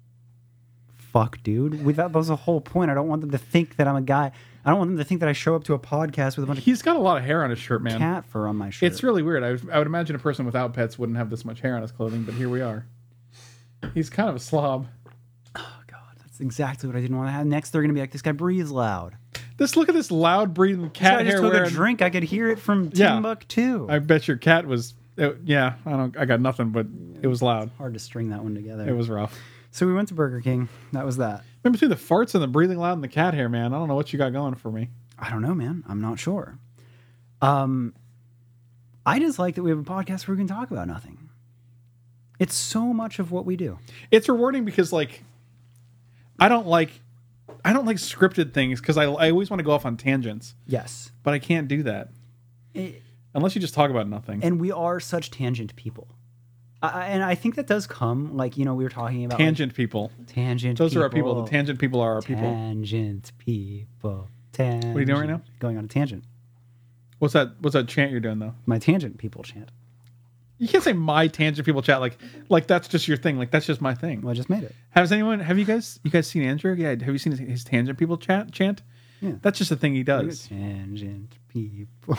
Fuck, dude. We, that was the whole point. I don't want them to think that I'm a guy. I don't want them to think that I show up to a podcast with a bunch of He's got a lot of hair on his shirt, man. cat fur on my shirt. It's really weird. I, would- I would imagine a person without pets wouldn't have this much hair on his clothing, but here we are. He's kind of a slob. Oh god, that's exactly what I didn't want to have. Next, they're gonna be like, "This guy breathes loud." This look at this loud breathing This cat guy just hair took wearing. a drink. I could hear it from Yeah. Timbuktu. I bet your cat was. It, yeah, I don't. I got nothing, but it was loud. Hard to string that one together. It was rough. So we went to Burger King. That was that. In between the farts and the breathing loud and the cat hair, man. I don't know what you got going for me. I don't know, man. I'm not sure. Um, I just like that we have a podcast where we can talk about nothing. It's so much of what we do. It's rewarding because, like, I don't like, I don't like scripted things because I, I always want to go off on tangents, Yes. but I can't do that. It, Unless you just talk about nothing. And we are such tangent people. I, and I think that does come, like, you know, we were talking about... Tangent like, people. Tangent Those people. are our people. The tangent people are our people. Tangent people. Tangent. What are you doing right now? Going on a tangent. What's that What's that chant you're doing, though? My tangent people chant. You can't say my tangent people chat like like that's just your thing. Like, that's just my thing. Well, I just made it. Has anyone... Have you guys you guys seen Andrew? Yeah. Have you seen his, his tangent people chat chant? Yeah. That's just a thing he does. Tangent people.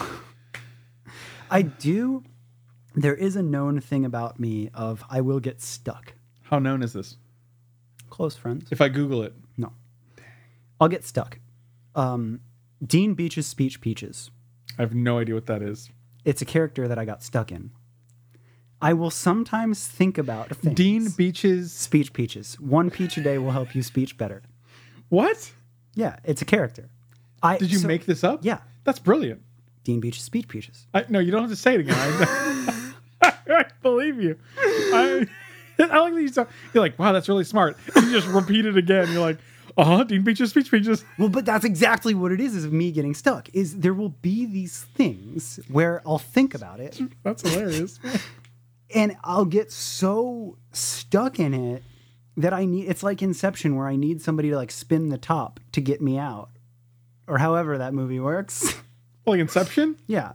I do... There is a known thing about me of I will get stuck. How known is this? Close friends. If I Google it. No. I'll get stuck. Um, Dean Beach's Speech Peaches. I have no idea what that is. It's a character that I got stuck in. I will sometimes think about things. Dean Beach's... Speech Peaches. One peach a day will help you speech better. What? Yeah, it's a character. I, Did you so- make this up? Yeah. That's brilliant. Dean Beach's Speech Peaches. I, no, you don't have to say it again. I, I believe you. I, I like that you sound, you're like, wow, that's really smart. And you just repeat it again. You're like, uh-huh, Dean Beach's Speech Peaches. Well, but that's exactly what it is, is me getting stuck. Is there will be these things where I'll think about it That's hilarious. and I'll get so stuck in it that I need, it's like Inception where I need somebody to like spin the top to get me out. Or however that movie works. Like Inception? Yeah.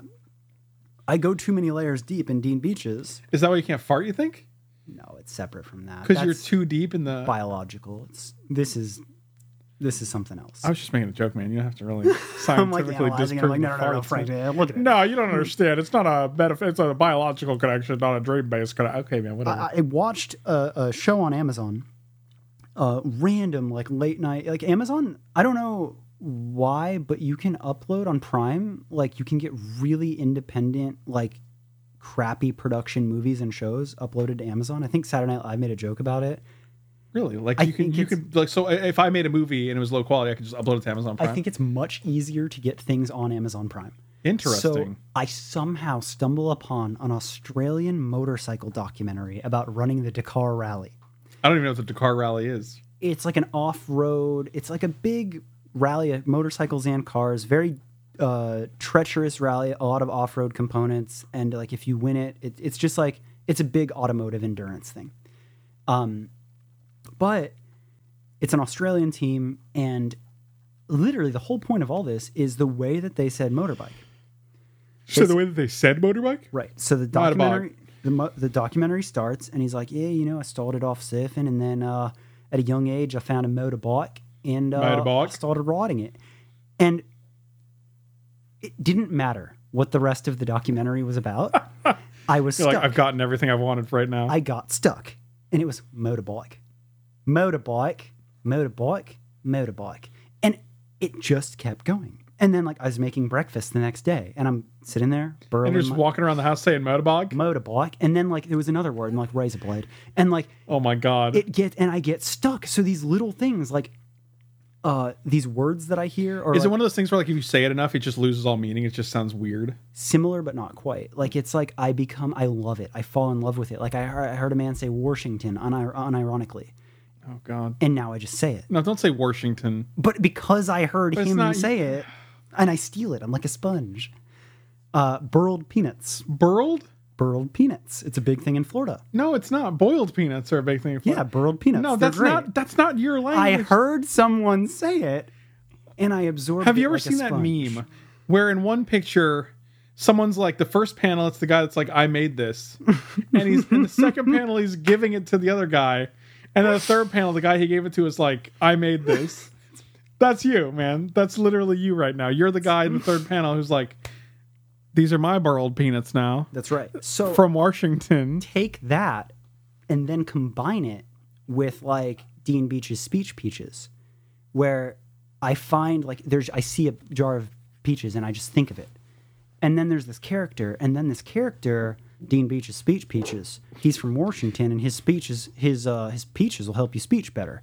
I go too many layers deep in Dean Beach's. Is that why you can't fart, you think? No, it's separate from that. Because you're That's too deep in the... biological. It's this is this is something else. I was just making a joke, man. You don't have to really I'm like scientifically analyzing it. I'm disprove like, no, no, no, no, farts. Frank, man, look at it. No, you don't understand. It's not a meta- It's a biological connection, not a dream-based connection. Okay, man, whatever. I, I watched a, a show on Amazon, uh, random, like late night, like Amazon. I don't know why, but you can upload on Prime. Like you can get really independent, like crappy production movies and shows uploaded to Amazon. I think Saturday Night Live made a joke about it. Really? Like I you can think you it's- can like so if I made a movie and it was low quality, I could just upload it to Amazon Prime. I think it's much easier to get things on Amazon Prime. Interesting. So I somehow stumble upon an Australian motorcycle documentary about running the Dakar Rally. I don't even know what the Dakar Rally is. It's like an off-road. It's like a big rally of motorcycles and cars. Very uh, treacherous rally. A lot of off-road components, and like if you win it, it, it's just like it's a big automotive endurance thing. Um, but it's an Australian team, and literally the whole point of all this is the way that they said motorbike. So the way that they said motorbike? Right. So the documentary, the, mo- the documentary starts, and he's like, "Yeah, you know, I started off surfing, and then uh, at a young age, I found a motorbike, and uh, Motorbike. I started riding it." And it didn't matter what the rest of the documentary was about. I was You're stuck. like, I've gotten everything I've wanted right now. I got stuck, and it was motorbike, motorbike, motorbike, motorbike, and it just kept going. And then, like, I was making breakfast the next day, and I'm sitting there, burrowing. and you're just my- walking around the house saying motorbike? motorbike, and then like there was another word, and like razor blade, and like Oh my god. it get and I get stuck. So these little things, like uh, these words that I hear, are Is like it one of those things where like if you say it enough, it just loses all meaning? It just sounds weird. similar but not quite. Like it's like I become, I love it. I fall in love with it. Like I heard, I heard a man say Washington unir- unironically, Oh god. and now I just say it. No, don't say Washington. But because I heard But it's him not- say it, and I steal it, I'm like a sponge. Uh, burled peanuts. Burled? Burled peanuts. It's a big thing in Florida. No, it's not. Boiled peanuts are a big thing. Yeah, burled peanuts. No, They're that's great. not that's not your I language. heard someone say it, and I absorbed Have it you ever like a seen that sponge. meme where in one picture someone's like the first panel it's the guy that's like I made this, and he's in the second panel he's giving it to the other guy, and then the third panel the guy he gave it to is like I made this. That's you, man. That's literally you right now. You're the guy in the third panel who's like, these are my burled peanuts now That's right. So from Washington. take that and then combine it with like Dean Beach's Speech Peaches, where I find like there's I see a jar of peaches and I just think of it. And then there's this character, and then this character, Dean Beach's Speech Peaches, he's from Washington, and his speeches, his uh, his peaches will help you speech better.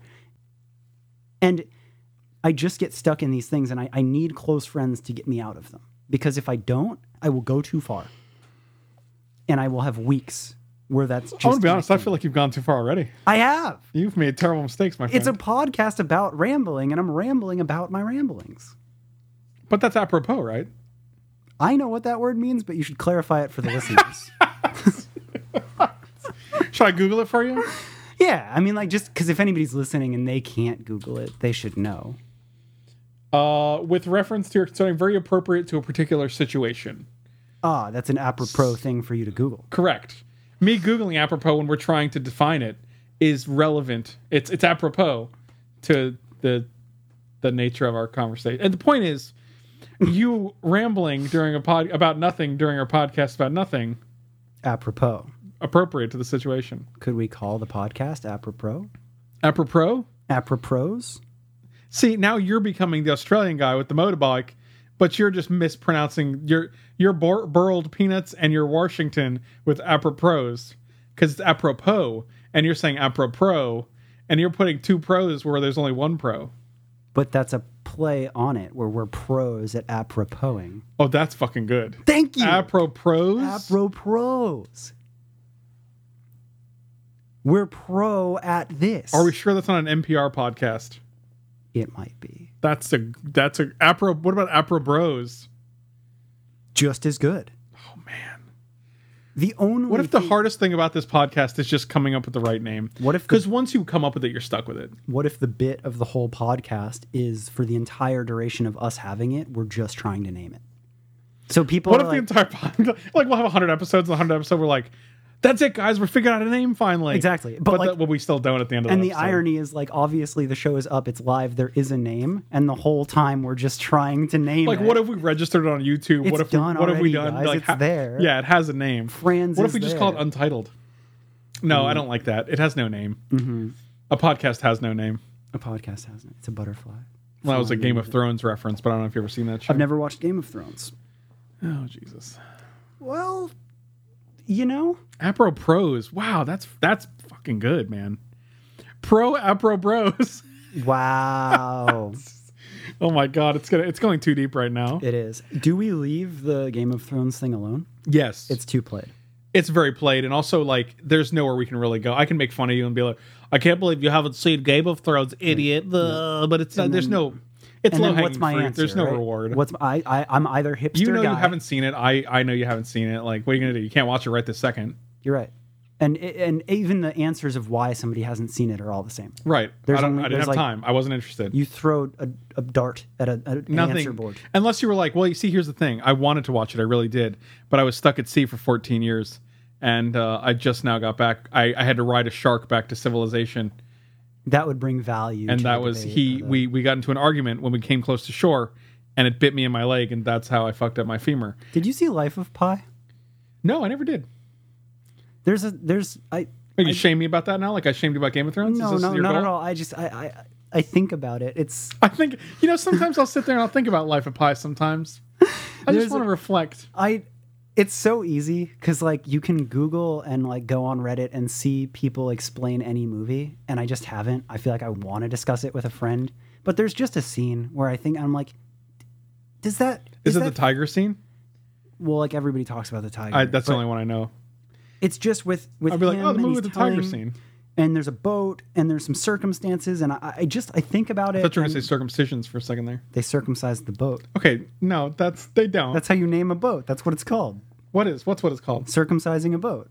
And I just get stuck in these things, and I, I need close friends to get me out of them. Because if I don't, I will go too far. And I will have weeks where that's just I want to be my honest. I thing. feel like you've gone too far already. I have. You've made terrible mistakes, my friend. It's a podcast about rambling, and I'm rambling about my ramblings. But that's apropos, right? I know what that word means, but you should clarify it for the listeners. Should I Google it for you? Yeah, I mean, like, just because if anybody's listening and they can't Google it, they should know. Uh, with reference to something very appropriate to a particular situation. Ah, that's an apropos thing for you to Google. Correct. Me Googling apropos when we're trying to define it is relevant. It's it's apropos to the the nature of our conversation. And the point is, you rambling during a pod about nothing during our podcast about nothing. Apropos. Appropriate to the situation. Could we call the podcast apropos? Apropos? Apropos? See, now you're becoming the Australian guy with the motorbike, but you're just mispronouncing your your bur- burled peanuts and your Washington with apropos because it's apropos, and you're saying apropos, and you're putting two pros where there's only one pro. But that's a play on it where we're pros at aproposing. Oh, that's fucking good. Thank you. Apropos. Apropos. We're pro at this. Are we sure that's not an N P R podcast? It might be. That's a that's a apro. What about apro-bros? Just as good. Oh man. The only. What if the thing, hardest thing about this podcast is just coming up with the right name? What if? Because once you come up with it, you're stuck with it. What if the bit of the whole podcast is for the entire duration of us having it, we're just trying to name it? So people. What are if like, the entire podcast, like we'll have a hundred episodes, and the hundred episode we're like, that's it, guys. We're figuring out a name finally. Exactly. But, But, like, that, well, we still don't at the end of and the the episode. irony is, like, obviously the show is up, it's live, there is a name, and the whole time we're just trying to name Like, it. what if we registered it on YouTube? It's what if done we, what have we already, done? guys. Like, It's there. Yeah, it has a name. Franz What is if we just there. call it Untitled? No, I don't like that. It has no name. Mm-hmm. A podcast has no name. A podcast has it. It's a butterfly. Well, that was a Flying Game over of Thrones reference, but I don't know if you've ever seen that show. I've never watched Game of Thrones. Oh, Jesus. Well, you know, Apro Pros. Wow, that's that's fucking good, man. Pro Apro Bros. wow. Oh my god, it's gonna it's going too deep right now. It is. Do we leave the Game of Thrones thing alone? Yes. It's too played. It's very played, and also like there's nowhere we can really go. I can make fun of you and be like, I can't believe you haven't seen Game of Thrones, idiot. Uh, but it's not, And there's then- no it's And low then hanging what's my fruit. answer? There's no right? reward. What's I, I I'm either hipster you know guy. you haven't seen it. I I know you haven't seen it. Like, what are you gonna do? You can't watch it right this second. You're right. And and even the answers of why somebody hasn't seen it are all the same. Right. There's I, don't, only- I didn't there's have like- time. I wasn't interested. You throw a, a dart at a, a, an Nothing. answer board. Unless you were like, well, you see, here's the thing. I wanted to watch it. I really did. But I was stuck at sea for fourteen years. And uh, I just now got back. I, I had to ride a shark back to civilization. That would bring value. And to that the was, debate he, of the- we, we got into an argument when we came close to shore. And it bit me in my leg. And that's how I fucked up my femur. Did you see Life of Pi? No, I never did. There's a there's I. Are you I- shame me about that now? Like I shamed you about Game of Thrones? Is No, this no, your not goal? at all. I just I, I I think about it. It's I think, you know, sometimes I'll sit there and I'll think about Life of Pi sometimes. I There's just want to a- reflect. I. It's so easy because like you can Google and like go on Reddit and see people explain any movie, and I just haven't. I feel like I want to discuss it with a friend, but there's just a scene where I think I'm like, does that Is, it that, the tiger scene? well, like everybody talks about the tiger. I, that's the but only one I know. It's just with with I'd be like, him oh, the and movie he's with the tiger telling- scene. and there's a boat and there's some circumstances, and I, I just I think about I it. thought you were going to and say circumcisions for a second there. they circumcised the boat. Okay, no, that's, they don't. That's how you name a boat. That's what it's called. What is, what's what it's called? Circumcising a boat.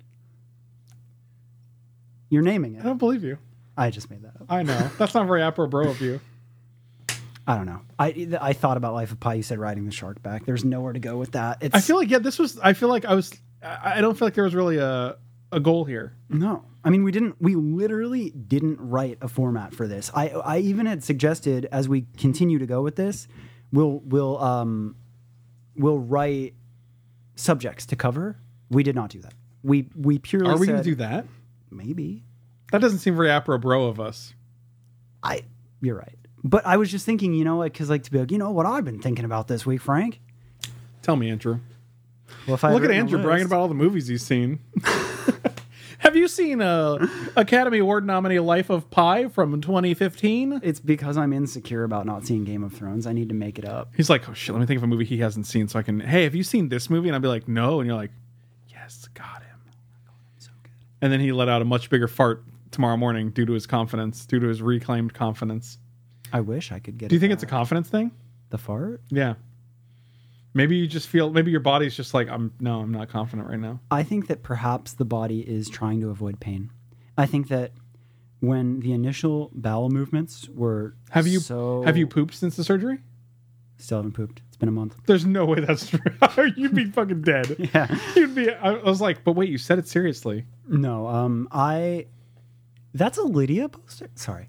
You're naming I it. don't believe you. I just made that up. I know. That's not very apro bro of you. I don't know. I I thought about Life of Pi. You said riding the shark back. There's nowhere to go with that. It's I feel like, yeah, this was, I feel like I was, I I don't feel like there was really a, a goal here. no. I mean, we didn't. We literally didn't write a format for this. I I even had suggested as we continue to go with this, we'll we'll um we'll write subjects to cover. We did not do that. We we purely Are we going said, to do that? maybe. That doesn't seem very apro bro of us. I you're right. But I was just thinking, you know, like because like to be like, you know, what I've been thinking about this week, Frank. Tell me, Andrew. Well, if I Look at Andrew bragging about all the movies he's seen. Have you seen uh, Academy Award nominee Life of Pi from twenty fifteen? It's because I'm insecure about not seeing Game of Thrones. I need to make it up. He's like, oh shit, let me think of a movie he hasn't seen so I can, hey, have you seen this movie? And I'd be like, no. And you're like, yes, got him. So good. And then he let out a much bigger fart tomorrow morning due to his confidence, due to his reclaimed confidence. I wish I could get. Do you it think it's a back. confidence thing? the fart? Yeah. Maybe you just feel. Maybe your body's just like, I'm. No, I'm not confident right now. I think that perhaps the body is trying to avoid pain. I think that when the initial bowel movements were Have you so have you pooped since the surgery? still haven't pooped. It's been a month. There's no way that's true. You'd be fucking dead. Yeah. You'd be. I was like, but wait, you said it seriously. No, um, I. That's a Lydia poster. Sorry,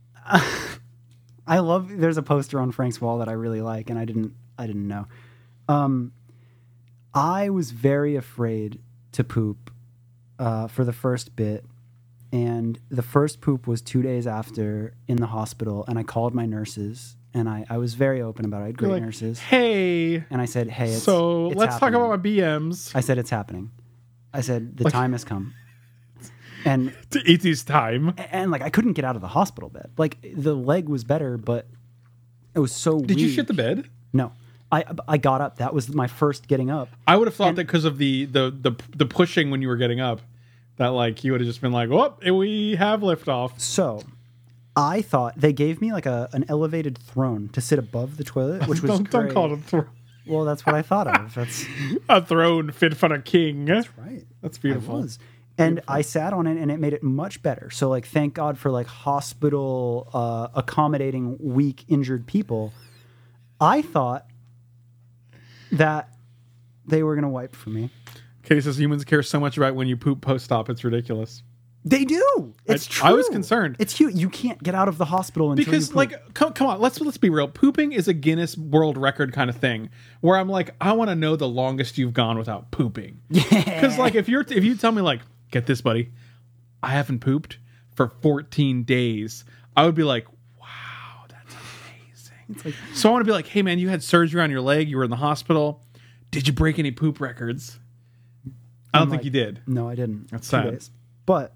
I love. There's a poster on Frank's wall that I really like, and I didn't. I didn't know. Um, I was very afraid to poop uh, for the first bit, and the first poop was two days after in the hospital, and I called my nurses, and I, I was very open about it. I had great You're like, nurses, Hey. and I said, "Hey, it's, so it's let's happening." talk about my B Ms. I said, "It's happening." I said, "The Like- time has come," and To eat these time. and like I couldn't get out of the hospital bed. Like the leg was better, but it was so. Did you weak. shit the bed? No, I I got up. That was my first getting up. I would have thought And- that because of the, the the the pushing when you were getting up, that like you would have just been like, "Oh, we have liftoff." So, I thought they gave me like a an elevated throne to sit above the toilet, which was don't don't great. call it a throne. Well, that's what I thought of. That's A throne fit for a king. right. That's I beautiful. was. And I sat on it, and it made it much better. So, like, thank God for like hospital uh, accommodating weak, injured people. I thought that they were gonna wipe for me. Katie says humans care so much about when you poop post-op. It's ridiculous. They do. It's I- true. I was concerned. It's huge. You can't get out of the hospital until Because you poop. like, come, come on, let's let's be real. Pooping is a Guinness World Record kind of thing, where I'm like, I want to know the longest you've gone without pooping. Because like, if you're if you tell me like, get this, buddy, I haven't pooped for fourteen days, I would be like, wow, that's amazing. It's like, So I want to be like, hey man, you had surgery on your leg, you were in the hospital. Did you break any poop records? I don't I'm think like, you did. no, I didn't. That's Two sad. days. But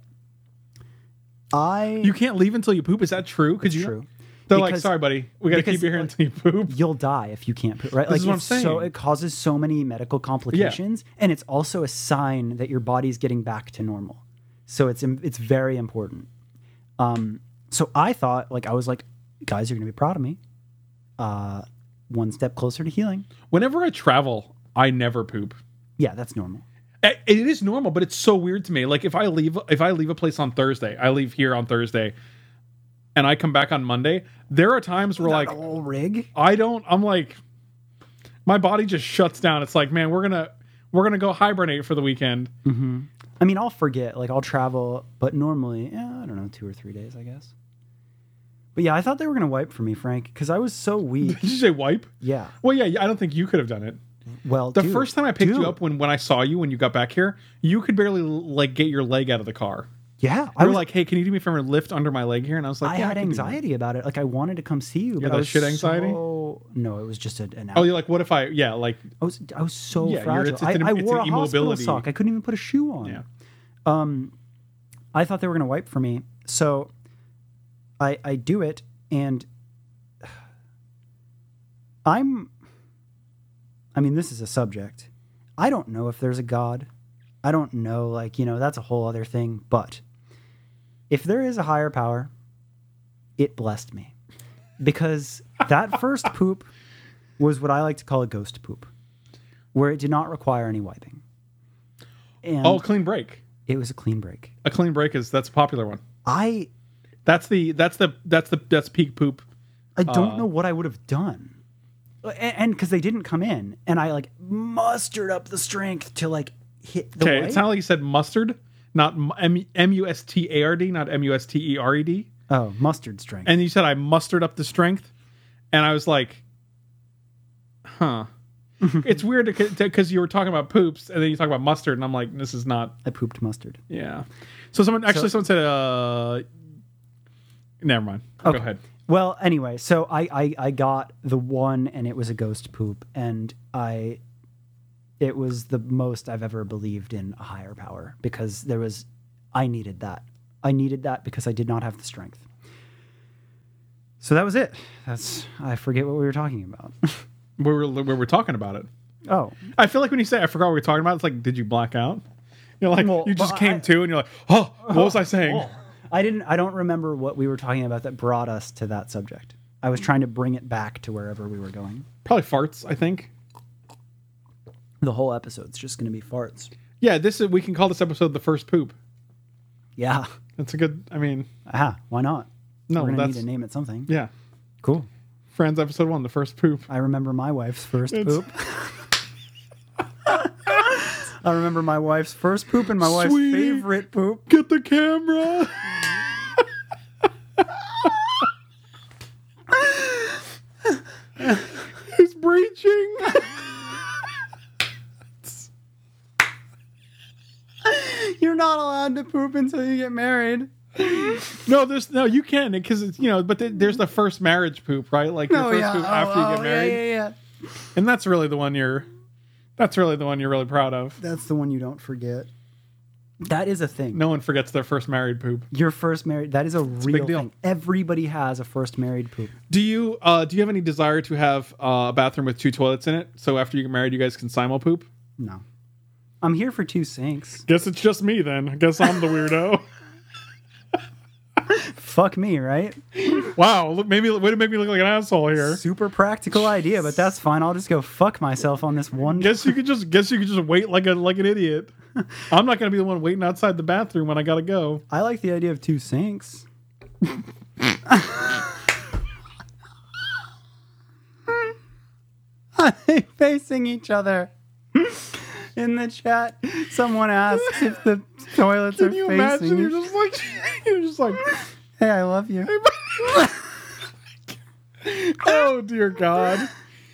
I You can't leave until you poop. Is that true? Could you? true. They're like, Because- sorry, buddy, we got to because, keep you here like, until you poop. you'll die if you can't poop, right? This is what I'm it's So saying. it causes so many medical complications, and it's also a sign that your body's getting back to normal. So it's im- it's very important. Um, so I thought, like, I was like, guys are going to be proud of me. Uh, one step closer to healing. Whenever I travel, I never poop. Yeah, that's normal. It it is normal, but it's so weird to me. Like if I leave, if I leave a place on Thursday, I leave here on Thursday, and I come back on Monday. There are times where like That whole rig. I don't. I'm like, my body just shuts down. It's like, man, we're gonna we're gonna go hibernate for the weekend. I mean, I'll forget. Like, I'll travel, but normally, yeah, I don't know, two or three days, I guess. But yeah, I thought they were gonna wipe for me, Frank, because I was so weak. Did you say wipe? Yeah. Well, yeah. I don't think you could have done it. Well, The dude, first time I picked dude. you up when when I saw you when you got back here, you could barely like get your leg out of the car. yeah, I I were was like, "Hey, can you do me a favor and lift under my leg here?" And I was like, I yeah, had can do that." anxiety about it. Like, I wanted to come see you, but that I was shit anxiety? So... No, it was just a, an. Oh, you're like, what if I? Yeah, like, I was I was so Yeah, you're- fragile. it's- it's an- I, I it's wore an a hospital immobility. sock. I couldn't even put a shoe on. yeah. Um, I thought they were gonna wipe for me, so I I do it, and I'm. I mean, this is a subject. I don't know if there's a God. I don't know, like, you know, that's a whole other thing. But if there is a higher power, it blessed me. Because that first poop was what I like to call a ghost poop, where it did not require any wiping. And Oh, clean break. it was a clean break. A clean break is that's a popular one. I That's the that's the that's the that's peak poop. I don't Uh, know what I would have done. And because they didn't come in, and I like mustered up the strength to like hit the Okay, wipe. it sounded like you said mustard, not m m u s t a r d, not m u s t e r e d. Oh, mustard strength. And you said I mustered up the strength, and I was like, huh. It's weird because you were talking about poops, and then you talk about mustard, and I'm like, this is not. I pooped mustard. Yeah. So someone actually So- someone said, uh, never mind. Go Okay. ahead. Well, anyway, so I, I I got the one, and it was a ghost poop, and I it was the most I've ever believed in a higher power, because there was I needed that. I needed that because I did not have the strength. So that was it. That's I forget what we were talking about. We were we were talking about it. Oh, I feel like when you say I forgot what we were talking about, it's like, did you black out? You're like, Well, you just but came I- to, and you're like, oh, what was I saying? I didn't. I don't remember what we were talking about that brought us to that subject. I was trying to bring it back to wherever we were going. Probably farts, I think. The whole episode's just going to be farts. Yeah, this is. We can call this episode the first poop. Yeah. That's a good. I mean, Ah, why not? no, We're going to that's need to name it something. yeah. Cool. Friends, episode one, the first poop. I remember my wife's first It's- poop. I remember my wife's first poop and my wife's Sweetie. favorite poop. Get the camera. He's breaching. You're not allowed to poop until you get married. No, there's no. You can because it's you know, but th- there's the first marriage poop, right? Like your first poop after you get married, Yeah, yeah, yeah. and that's really the one you're. That's really the one you're really proud of. That's the one you don't forget. That is a thing. No one forgets their first married poop. Your first married, that is a real big deal. thing. Everybody has a first married poop. Do you uh, do you have any desire to have uh, a bathroom with two toilets in it? So after you get married, you guys can simul poop. No. I'm here for two sinks. Guess it's just me then. I guess I'm the weirdo. Fuck me, right? Wow, look, maybe way to make me look like an asshole here. Super practical idea, but that's fine. I'll just go fuck myself on this one. Guess you could just guess you could just wait like a like an idiot. I'm not gonna be the one waiting outside the bathroom when I gotta go. I like the idea of two sinks. Are they facing each other? In the chat, someone asks if the toilets Can are you facing imagine? You're each- just like you're just like, Hey, I love you. oh dear God.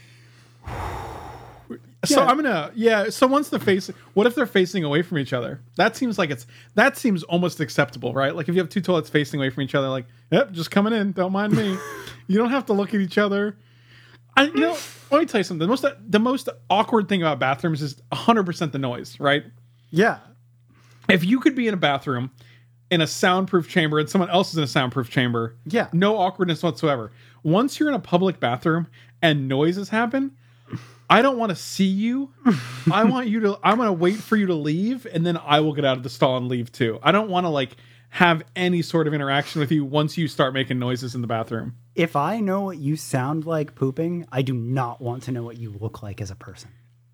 So Yeah. I'm gonna yeah. So once the face, what if they're facing away from each other? That seems like it's that seems almost acceptable, right? Like if you have two toilets facing away from each other, like yep, just coming in, don't mind me. You don't have to look at each other. I you know. Let me tell you something. The most the most awkward thing about bathrooms is one hundred percent the noise, right? Yeah. If you could be in a bathroom in a soundproof chamber and someone else is in a soundproof chamber, Yeah. no awkwardness whatsoever. Once you're in a public bathroom and noises happen, I don't want to see you. I want you to I'm going to wait for you to leave and then I will get out of the stall and leave too. I don't want to like have any sort of interaction with you once you start making noises in the bathroom. If I know what you sound like pooping, I do not want to know what you look like as a person.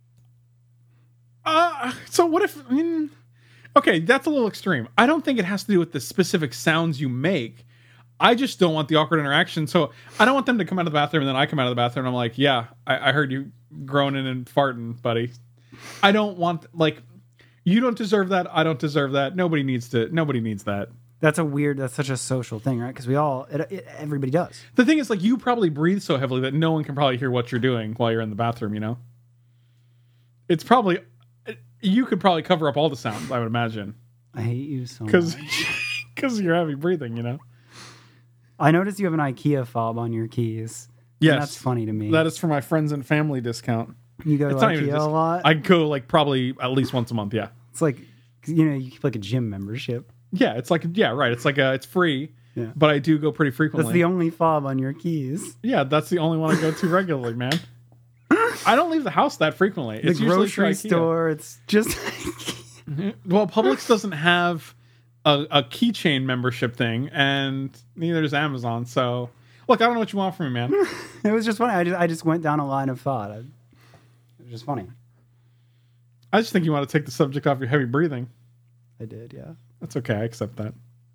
Uh, so what if I mean, okay, that's a little extreme. I don't think it has to do with the specific sounds you make. I just don't want the awkward interaction. So I don't want them to come out of the bathroom and then I come out of the bathroom and I'm like, yeah, I, I heard you groaning and farting, buddy. I don't want like you don't deserve that. I don't deserve that. Nobody needs to. Nobody needs that. That's a weird, that's such a social thing, right? Because we all, it, it, everybody does. The thing is, like, you probably breathe so heavily that no one can probably hear what you're doing while you're in the bathroom. You know, it's probably you could probably cover up all the sounds. I would imagine I hate you so because much. because you're heavy breathing. You know. I noticed you have an IKEA fob on your keys. Yes, And that's funny to me. That is for my friends and family discount. You go to It's not even IKEA just- a lot. I go like probably at least once a month. Yeah. It's like, you know, you keep like a gym membership. Yeah, it's like yeah, right. It's like a, it's free, Yeah. but I do go pretty frequently. That's the only fob on your keys. Yeah, that's the only one I go to regularly, man. I don't leave the house that frequently. The It's usually grocery through IKEA. store, it's just Well, Publix doesn't have a, a keychain membership thing, and neither does Amazon. So, look, I don't know what you want from me, man. it was just funny. I just I just went down a line of thought. I, it was just funny. I just think you want to take the subject off your heavy breathing. I did, yeah. That's okay. I accept that.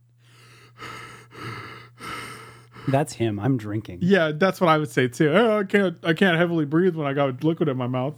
That's him. I'm drinking. Yeah, that's what I would say too. Oh, I can't. I can't heavily breathe when I got liquid in my mouth.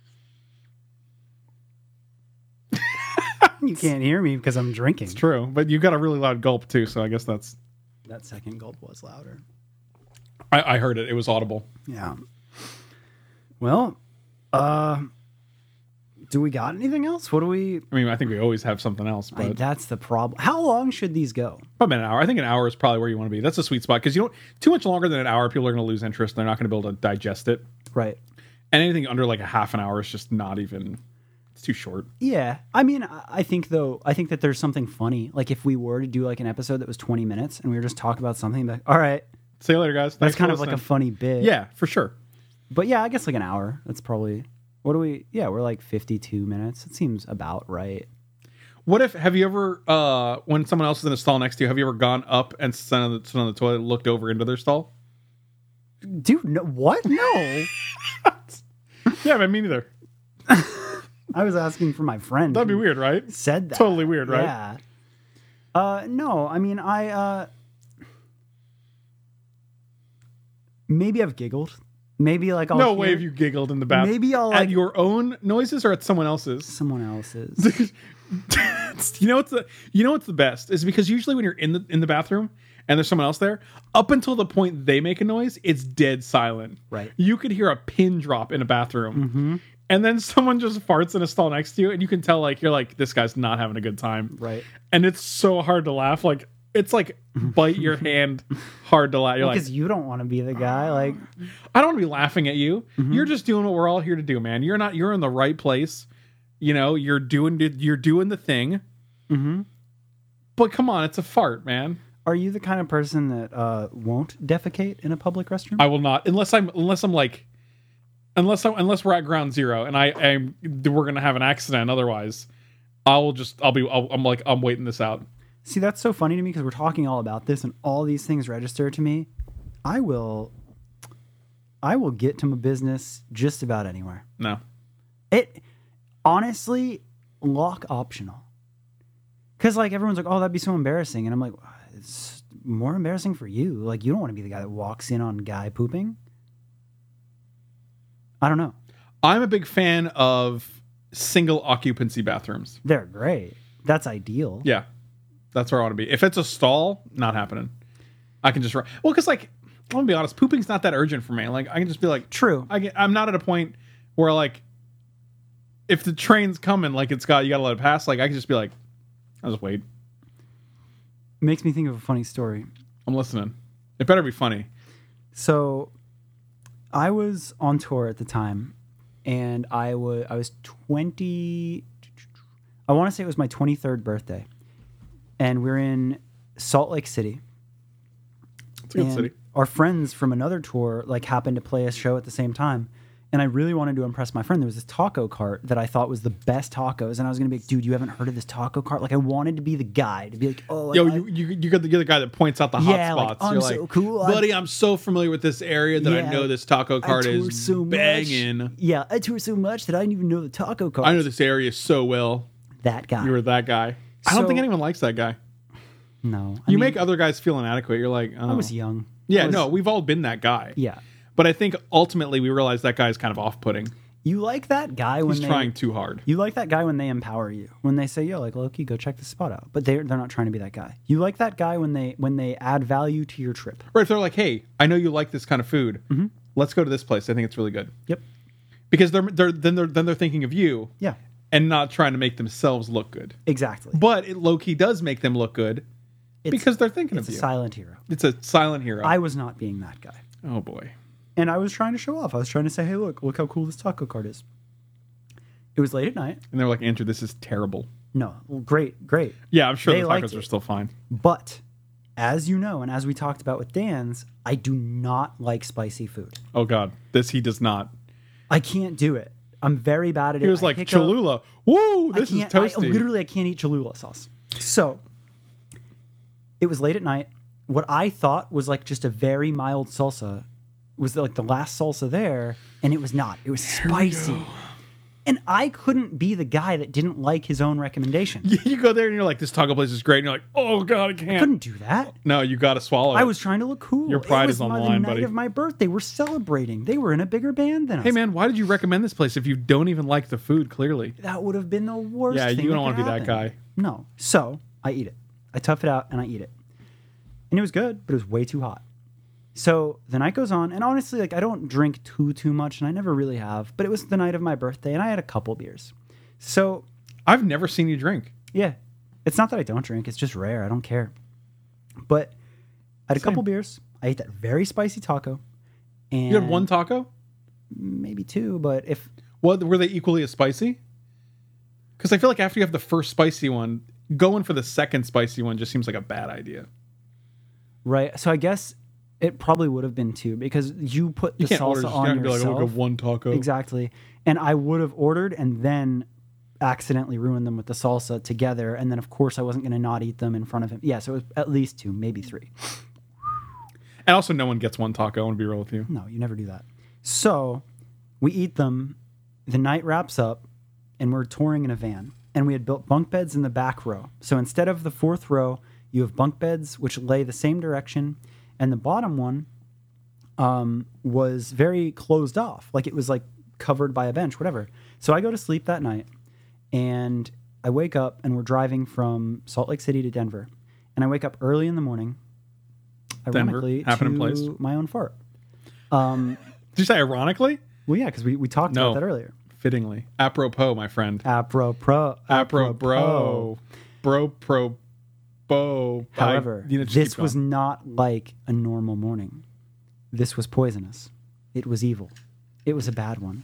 You can't hear me because I'm drinking. It's true, but you got a really loud gulp too. So I guess that's. That second gulp was louder. I, I heard it. It was audible. Yeah. Well, uh, do we got anything else? What do we? I mean, I think we always have something else, I, but that's the problem. How long should these go? about an hour. I think an hour is probably where you want to be. That's a sweet spot because you don't too much longer than an hour. People are going to lose interest. They're not going to be able to digest it. Right. And anything under like a half an hour is just not even. It's too short. Yeah. I mean, I I think though, I think that there's something funny. Like if we were to do like an episode that was twenty minutes and we were just talking about something, like, all right, See you later, guys. that's Thanks kind for of like a listening. funny bit. Yeah, for sure. But yeah, I guess like an hour. That's probably, what do we, yeah, we're like fifty-two minutes. It seems about right. What if have you ever uh when someone else is in a stall next to you, have you ever gone up and sat on the, sat on the toilet and looked over into their stall? Dude, no, what? No. Yeah, but me neither. I was asking for my friend. That'd be who weird, right? Said that. Totally weird, right? Yeah. Uh, no, I mean, I, uh, maybe I've giggled. Maybe like I'll No hear way have you giggled in the bathroom. Maybe I'll, at like- your own noises or at someone else's. someone else's. you know what's the you know what's the best is because usually when you're in the in the bathroom and there's someone else there, up until the point they make a noise, it's dead silent. Right. You could hear a pin drop in a bathroom, and then someone just farts in a stall next to you, and you can tell like you're like this guy's not having a good time. Right. And it's so hard to laugh. Like it's like bite your hand hard to laugh. You're Because like, you don't want to be the guy. Like, I don't want to be laughing at you. You're just doing what we're all here to do, man. You're not. You're in the right place. You know, you're doing you're doing the thing. mm-hmm. But come on, it's a fart, man. Are you the kind of person that uh, won't defecate in a public restroom? I will not unless I'm unless I'm like unless I'm, unless we're at ground zero and I am we're gonna have an accident. Otherwise, I will just I'll be I'll, I'm like I'm waiting this out. See, that's so funny to me because we're talking all about this and all these things register to me. I will, I will get to my business just about anywhere. No, It honestly lock optional. Because like everyone's like, oh, that'd be so embarrassing, and I'm like, it's more embarrassing for you. Like you don't want to be the guy that walks in on guy pooping. I don't know. I'm a big fan of single occupancy bathrooms. They're great. That's ideal. Yeah, that's where I want to be. If it's a stall, not happening. I can just run. Well, because like I'm gonna be honest, pooping's not that urgent for me. Like I can just be like, True. I get, I'm not at a point where like if the train's coming, like it's got you got to let it pass. Like I can just be like, I'll just wait. Makes me think of a funny story. I'm listening. It better be funny. So I was on tour at the time, and I was I was twenty. I want to say it was my twenty-third birthday, and we're in Salt Lake City. It's a good And city. Our friends from another tour like happened to play a show at the same time, and I really wanted to impress my friend. There was this taco cart that I thought was the best tacos, and I was gonna be like, "Dude, you haven't heard of this taco cart?" Like, I wanted to be the guy to be like, "Oh, like, Yo, I- you you you got the, you're the guy that points out the hot Yeah, like, spots. I'm You're so like, cool. I'm- buddy, I'm so familiar with this area that Yeah, I know this taco I cart tour is so much. banging. Yeah, I tour so much that I didn't even know the taco cart. I know this area so well. that guy. You were that guy. I don't So- think anyone likes that guy. No, I You mean, make other guys feel inadequate. You're like, oh. I was young. Yeah, I was- no, we've all been that guy. Yeah, But I think ultimately we realized that guy's kind of off-putting. you like that guy when He's they, trying too hard. You like that guy when they empower you. When they say, "Yo, like Loki, go check this spot out," but they're they're not trying to be that guy. You like that guy when they when they add value to your trip. Or if they're like, hey, I know you like this kind of food. Let's go to this place. I think it's really good. Yep. Because they're they're then they're then they're thinking of you Yeah. and not trying to make themselves look good. Exactly. But it low key does make them look good It's, because they're thinking it's of a you. silent hero. It's a silent hero. I was not being that guy, oh boy. and I was trying to show off. I was trying to say, "Hey, look, look how cool this taco cart is." It was late at night. And they're like, Andrew, this is terrible. No, well, great, great. Yeah, I'm sure They the liked tacos it. are still fine. But as you know, and as we talked about with Dan's, I do not like spicy food. Oh god, this he does not. I can't do it. I'm very bad at it. He was I like hiccup. Cholula. Woo, I this is can't- I- toasty. literally, I can't eat Cholula sauce. So it was late at night. What I thought was like just a very mild salsa was like the last salsa there, and it was not. It was spicy. And I couldn't be the guy that didn't like his own recommendation. You go there and you're like, this taco place is great. And you're like, oh god, I can't. Couldn't do that. No, you got to swallow it. I was trying to look cool. Your pride it was is on the my, line, the night buddy. of my birthday. We're celebrating. They were in a bigger band than us. Hey man, why did you recommend this place if you don't even like the food? Clearly, That would have been the worst. Yeah, thing you don't want wanna to be that guy. No. So I eat it. I tough it out and I eat it, and it was good, but it was way too hot. So the night goes on, and honestly, like I don't drink too too much, and I never really have. But it was the night of my birthday, and I had a couple beers. So I've never seen you drink. yeah, it's not that I don't drink; it's just rare. I don't care. But I had a Same. couple beers. I ate that very spicy taco, and You had one taco. maybe two. But if What were they equally as spicy? Because I feel like after you have the first spicy one, going for the second spicy one just seems like a bad idea. right, so I guess it probably would have been two because you put the You can't salsa order. You on can't be like, yourself. oh, go one taco. Exactly. And I would have ordered and then accidentally ruined them with the salsa together. And then, of course, I wasn't going to not eat them in front of him. Yeah, so it was at least two, maybe three. And also, no one gets one taco. I want to be real with you. No, you never do that. So we eat them. The night wraps up. and we're touring in a van, and we had built bunk beds in the back row. So instead of the fourth row, you have bunk beds which lay the same direction, and the bottom one um, was very closed off, like it was like covered by a bench, whatever. So I go to sleep that night, and I wake up, and we're driving from Salt Lake City to Denver, and I wake up early in the morning, ironically, Denver, happened in place. to my own fart. Um, Did you say ironically? well, yeah, because we, we talked No. about that earlier. Fittingly. Apropos, my friend. Apropos. Apro bro. Bro pro bo. However, I, you know, just this keep was going. not like a normal morning. This was poisonous. It was evil. It was a bad one.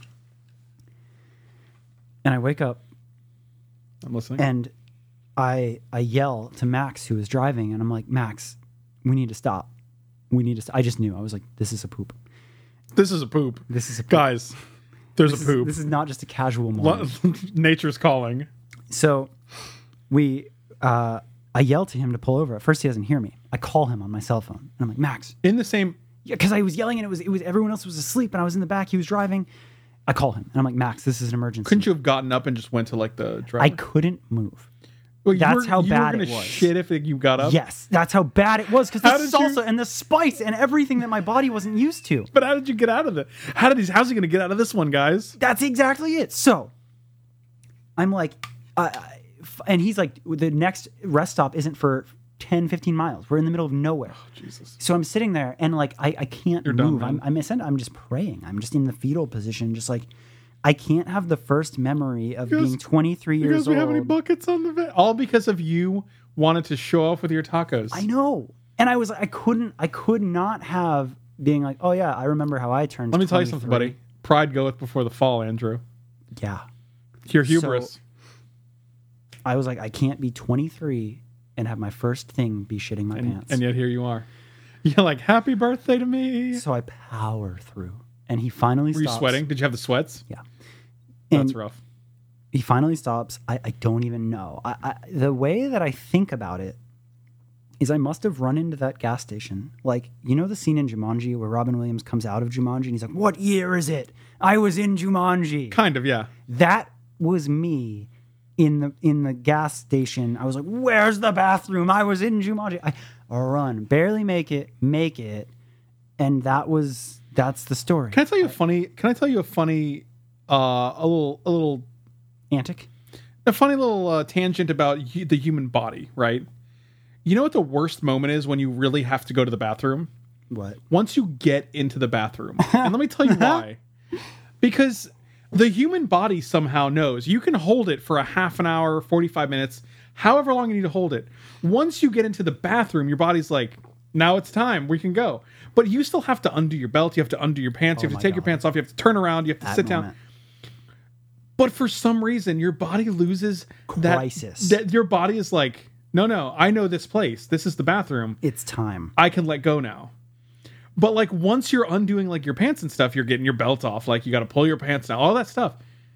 And I wake up I'm listening. and I I yell to Max, who is driving, and I'm like, Max, we need to stop. We need to stop. I just knew. I was like, this is a poop. This is a poop. This is a poop. Guys, there's This a is- poop. This is not just a casual morning. Nature's calling. So we, uh, I yell to him to pull over. At first, he doesn't hear me. I call him on my cell phone, and I'm like, Max, In the same. yeah, because I was yelling, and it was it was everyone else was asleep, and I was in the back. He was driving. I call him, and I'm like, Max, this is an emergency. Couldn't you have gotten up and just went to like the driver? I couldn't move. Well, you that's were- how you bad were it gonna was. Shit, if you got up. Yes, that's how bad it was because How the did you- salsa and the spice and everything that my body wasn't used to. But how did you get out of it? How did he? How's he going to get out of this one, guys? That's exactly it. So I'm like, uh, f- and he's like, the next rest stop isn't for ten, fifteen miles. We're in the middle of nowhere. Jesus. So I'm sitting there and like, I, I can't You're done, move. man. I'm, I'm, essentially- I'm just praying. I'm just in the fetal position. Just like, I can't have the first memory of Because- being twenty-three years Because we old. have any buckets on the bed? All because of you wanted to show off with your tacos. I know. And I was, I couldn't, I could not have being like, oh yeah, I remember how I turned Let me tell you something, twenty-three. buddy. Pride goeth before the fall, Andrew. Yeah. Your hubris. So- I was like, I can't be twenty-three and have my first thing be shitting my and, pants. and yet here you are. You're like, happy birthday to me. So I power through, and he finally Were you stops. sweating? Did you have the sweats? Yeah. That's And rough. he finally stops. I, I don't even know. I, I, the way that I think about it is I must have run into that gas station. Like, you know the scene in Jumanji where Robin Williams comes out of Jumanji and he's like, what year is it? I was in Jumanji. Kind of, yeah. That was me in the in the gas station. I was like, where's the bathroom? I was in Jumanji. I run, barely make it, make it. And that was, that's the story. Can I tell you a funny, can I tell you a funny, uh, a little, a little, Antic? a funny little uh, tangent about hu- the human body, right? You know what the worst moment is when you really have to go to the bathroom? What? Once you get into the bathroom. And let me tell you why. Because the human body somehow knows you can hold it for a half an hour, forty-five minutes, however long you need to hold it. Once you get into the bathroom, your body's like, now it's time, we can go. But you still have to undo your belt, you have to undo your pants, you Oh have my to take your God. pants off, you have to turn around, you have to That sit moment. down. But for some reason, your body loses that, Crisis. that your body is like, no, no, I know this place. This is the bathroom. It's time. I can let go now. But like once you're undoing like your pants and stuff, you're getting your belt off, like you got to pull your pants down, all that stuff.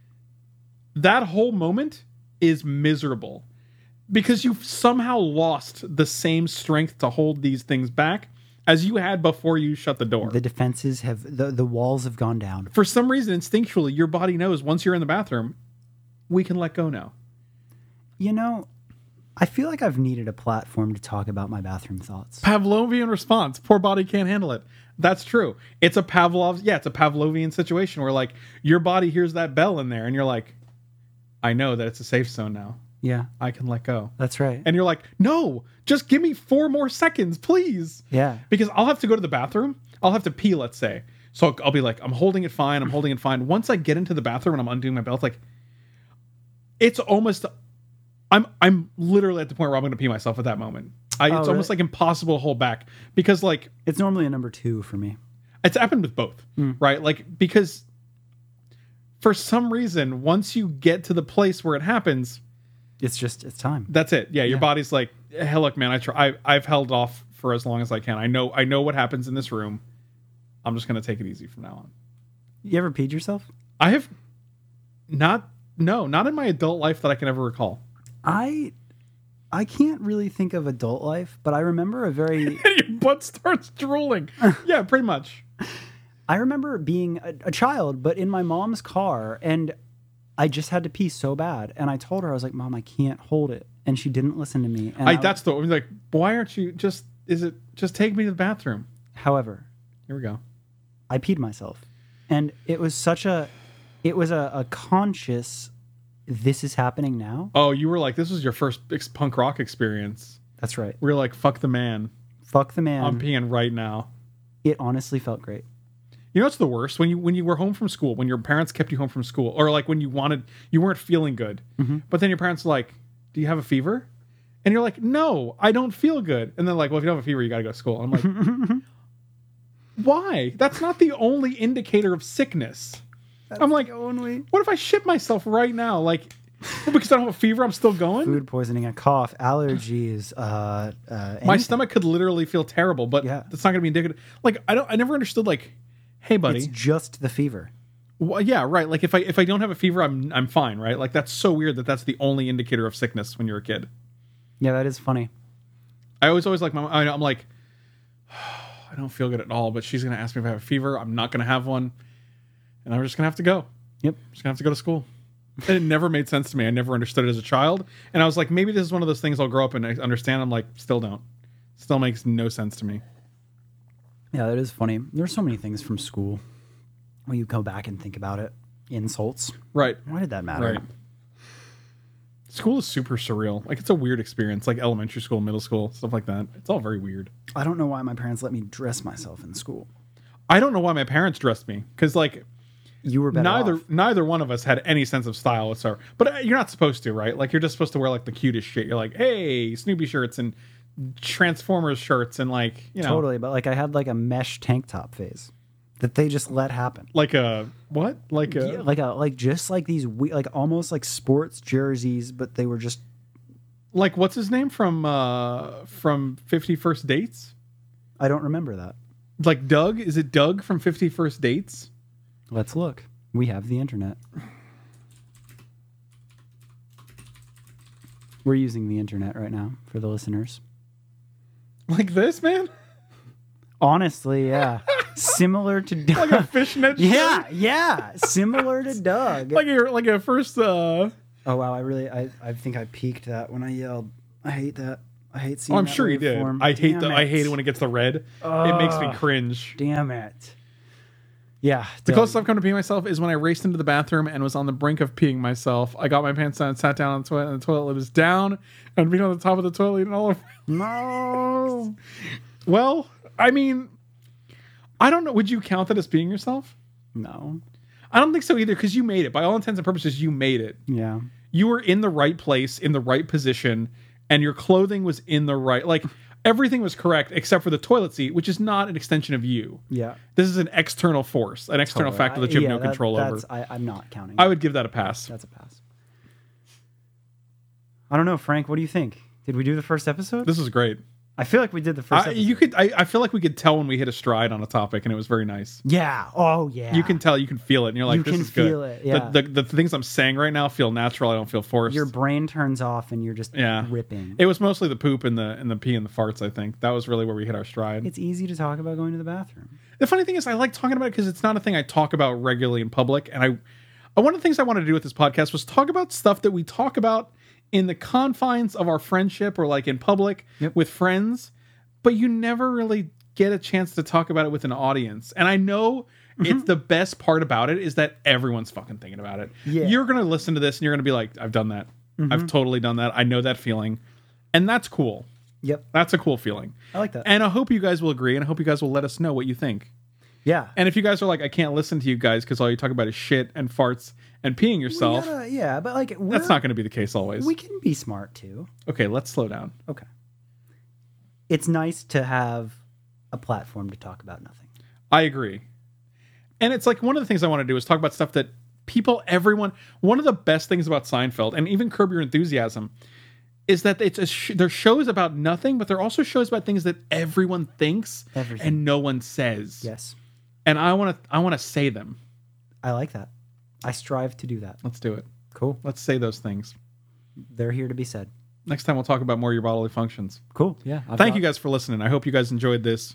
That whole moment is miserable because you've somehow lost the same strength to hold these things back as you had before you shut the door. The defenses have, the, the walls have gone down. For some reason, instinctually, your body knows once you're in the bathroom, we can let go now. You know, I feel like I've needed a platform to talk about my bathroom thoughts. Pavlovian response. Poor body can't handle it. That's true. It's a Pavlov. Yeah, it's a Pavlovian situation where like your body hears that bell in there and you're like, I know that it's a safe zone now. Yeah, I can let go. that's right. And you're like, no, just give me four more seconds, please. Yeah. Because I'll have to go to the bathroom. I'll have to pee, let's say. So I'll, I'll be like, I'm holding it fine. I'm holding it fine. Once I get into the bathroom and I'm undoing my belt, like, it's almost, I'm I'm literally at the point where I'm going to pee myself at that moment. I, Oh, it's really? almost like impossible to hold back because like, It's normally a number two for me. it's happened with both, right? Like, because for some reason, once you get to the place where it happens, It's just, it's time. that's it. Yeah, your Yeah. body's like, hey, look, man, I try. I, I've held off for as long as I can. I know. I know what happens in this room. I'm just gonna take it easy from now on. You ever peed yourself? I have not. No, not in my adult life that I can ever recall. I I can't really think of adult life, but I remember a very And your butt starts drooling. Yeah, pretty much. I remember being a, a child, but in my mom's car, and I just had to pee so bad, and I told her, I was like, Mom, I can't hold it, and she didn't listen to me. And I, I, that's the like. Why aren't you just? Is it just take me to the bathroom? however, Here we go. I peed myself, and it was such a, it was a, a conscious. This is happening now. Oh, you were like, this was your first ex- punk rock experience. That's right. We were like, fuck the man. Fuck the man. I'm peeing right now. It honestly felt great. You know what's the worst? When you when you were home from school, when your parents kept you home from school, or like when you wanted, you weren't feeling good, Mm-hmm. but then your parents are like, do you have a fever? And you're like, no, I don't feel good. And they're like, well, if you don't have a fever, you got to go to school. I'm like, why? That's not the only indicator of sickness. I'm like, only what if I shit myself right now? Like, well, because I don't have a fever, I'm still going? food poisoning, a cough, allergies. Uh, uh, My anything. stomach could literally feel terrible, but Yeah. that's not going to be indicative. Like, I don't. I never understood. Like, hey, buddy. It's just the fever. Well, yeah, right. Like if I if I don't have a fever, I'm I'm fine, right? Like that's so weird that that's the only indicator of sickness when you're a kid. Yeah, that is funny. I always always like my I know, I'm like I don't feel good at all, but she's gonna ask me if I have a fever. I'm not gonna have one, and I'm just gonna have to go. Yep. I'm just gonna have to go to school. And it never made sense to me. I never understood it as a child, and I was like, maybe this is one of those things I'll grow up and I understand. I'm like, still don't. Still makes no sense to me. Yeah, that is funny. There's so many things from school when you go back and think about it. Insults. Right. Why did that matter? Right. School is super surreal. Like it's a weird experience, like elementary school, middle school, stuff like that. It's all very weird. I don't know why my parents let me dress myself in school. I don't know why my parents dressed me because like You were better neither off. neither one of us had any sense of style whatsoever. But uh, you're not supposed to, right? Like you're just supposed to wear like the cutest shit. You're like, hey, Snoopy shirts and Transformers shirts and like you know, Totally, but like I had like a mesh tank top phase that they just let happen. like a what? Like a Yeah, like a like just like these we like almost like sports jerseys, but they were just like what's his name from uh from fifty First Dates? I don't remember that. Like Doug? Is it Doug from fifty First Dates? Let's look. We have the internet. We're using the internet right now for the listeners. Like this, man? Honestly, yeah. Similar to Doug. Like a fishnet shirt? Yeah, yeah. Similar to Doug. Like a like a first uh Oh wow, I really I, I think I peaked that when I yelled. I hate that. I hate seeing oh, I'm that sure you did. waveform. I hate Damn the I hate it when it gets the red. It makes me Ugh. cringe. Damn it. Yeah. The Doug. closest I've come to peeing myself is when I raced into the bathroom and was on the brink of peeing myself. I got my pants down and sat down on the toilet, and the toilet lid was down, and being on the top of the toilet and all over. No. Well, I mean, I don't know. Would you count that as peeing yourself? No. I don't think so either, because you made it. By all intents and purposes, you made it. Yeah. You were in the right place, in the right position, and your clothing was in the right... Like, everything was correct except for the toilet seat, which is not an extension of you. Yeah. This is an external force, an external Totally. factor that you have Yeah, no that- control over. that's, I, I'm not counting. I would give that a pass. That's a pass. I don't know, Frank. What do you think? Did we do the first episode? This is great. I feel like we did the first I, episode. you could. I, I feel like we could tell when we hit a stride on a topic, and it was very nice. Yeah. Oh, yeah. You can tell. You can feel it, and you're like, You "This can is good." feel it, yeah. The, the, the things I'm saying right now feel natural. I don't feel forced. Your brain turns off and you're just Yeah. ripping. It was mostly the poop and the and the pee and the farts. I think that was really where we hit our stride. It's easy to talk about going to the bathroom. The funny thing is, I like talking about it because it's not a thing I talk about regularly in public. And I, uh, one of the things I wanted to do with this podcast was talk about stuff that we talk about in the confines of our friendship or like in public Yep. with friends, but you never really get a chance to talk about it with an audience. And I know it's the best part about it is that everyone's fucking thinking about it. Yeah. You're going to listen to this and you're going to be like, I've done that. I've totally done that. I know that feeling. And that's cool. Yep. That's a cool feeling. I like that. And I hope you guys will agree, and I hope you guys will let us know what you think. Yeah. And if you guys are like, I can't listen to you guys because all you talk about is shit and farts and peeing We yourself, gotta- yeah, but like we're, that's not going to be the case always. We can be smart too. Okay, let's slow down. Okay. It's nice to have a platform to talk about nothing. I agree. And it's like one of the things I want to do is talk about stuff that people, everyone, one of the best things about Seinfeld and even Curb Your Enthusiasm is that it's a sh- they're shows about nothing, but they're also shows about things that everyone thinks Everything. and no one says. Yes. And I want to I want to say them. I like that. I strive to do that. Let's do it. Cool. Let's say those things. They're here to be said. Next time we'll talk about more of your bodily functions. Cool. Yeah. I've Thank got- you guys for listening. I hope you guys enjoyed this.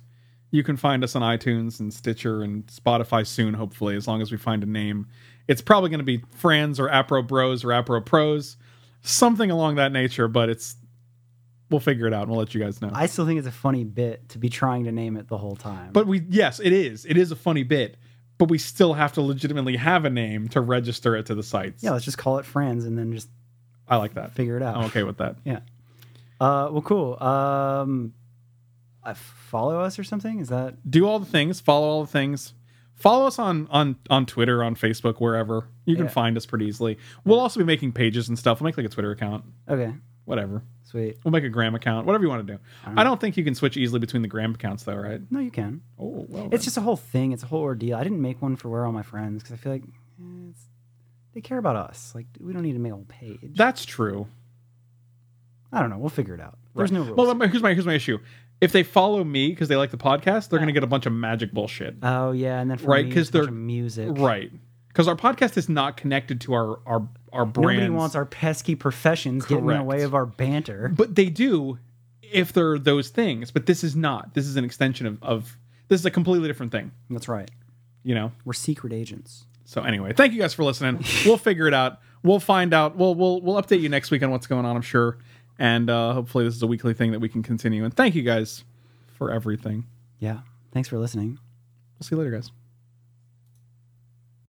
You can find us on iTunes and Stitcher and Spotify soon, hopefully, as long as we find a name. It's probably going to be Friends or Apro Bros or Apro Pros, something along that nature, but it's we'll figure it out and we'll let you guys know. I still think it's a funny bit to be trying to name it the whole time. But we, yes, it is. It is a funny bit, but we still have to legitimately have a name to register it to the sites. Yeah, let's just call it Friends and then just I like that. Figure it out. I'm okay with that. Yeah. Uh, well, cool. Um, uh, follow us or something? Is that Do all the things. Follow all the things. Follow us on on on Twitter, on Facebook, wherever. You can Yeah. find us pretty easily. We'll also be making pages and stuff. We'll make like a Twitter account. okay? Whatever. Sweet. We'll make a Gram account. Whatever you want to do. I don't think you can switch easily between the Gram accounts, though, right? No, you can. Oh, well. It's just a whole thing. It's a whole ordeal. I didn't make one for Where Are All My Friends because I feel like eh, it's, they care about us. Like we don't need to make a whole page. That's true. I don't know. We'll figure it out. There's no rules. Well, here's my here's my issue. If they follow me because they like the podcast, they're going to get a bunch of magic bullshit. oh yeah, and then for Right, me, 'cause it's a bunch they're- of music. Right. Because our podcast is not connected to our our our brands. Nobody wants our pesky professions getting in the Correct. way of our banter. But they do if they're those things. But this is not. This is an extension of, of this is a completely different thing. That's right. You know? We're secret agents. So anyway, thank you guys for listening. We'll figure it out. We'll find out. We'll we'll we'll update you next week on what's going on, I'm sure. And uh, hopefully this is a weekly thing that we can continue. And thank you guys for everything. Yeah. Thanks for listening. We'll see you later, guys.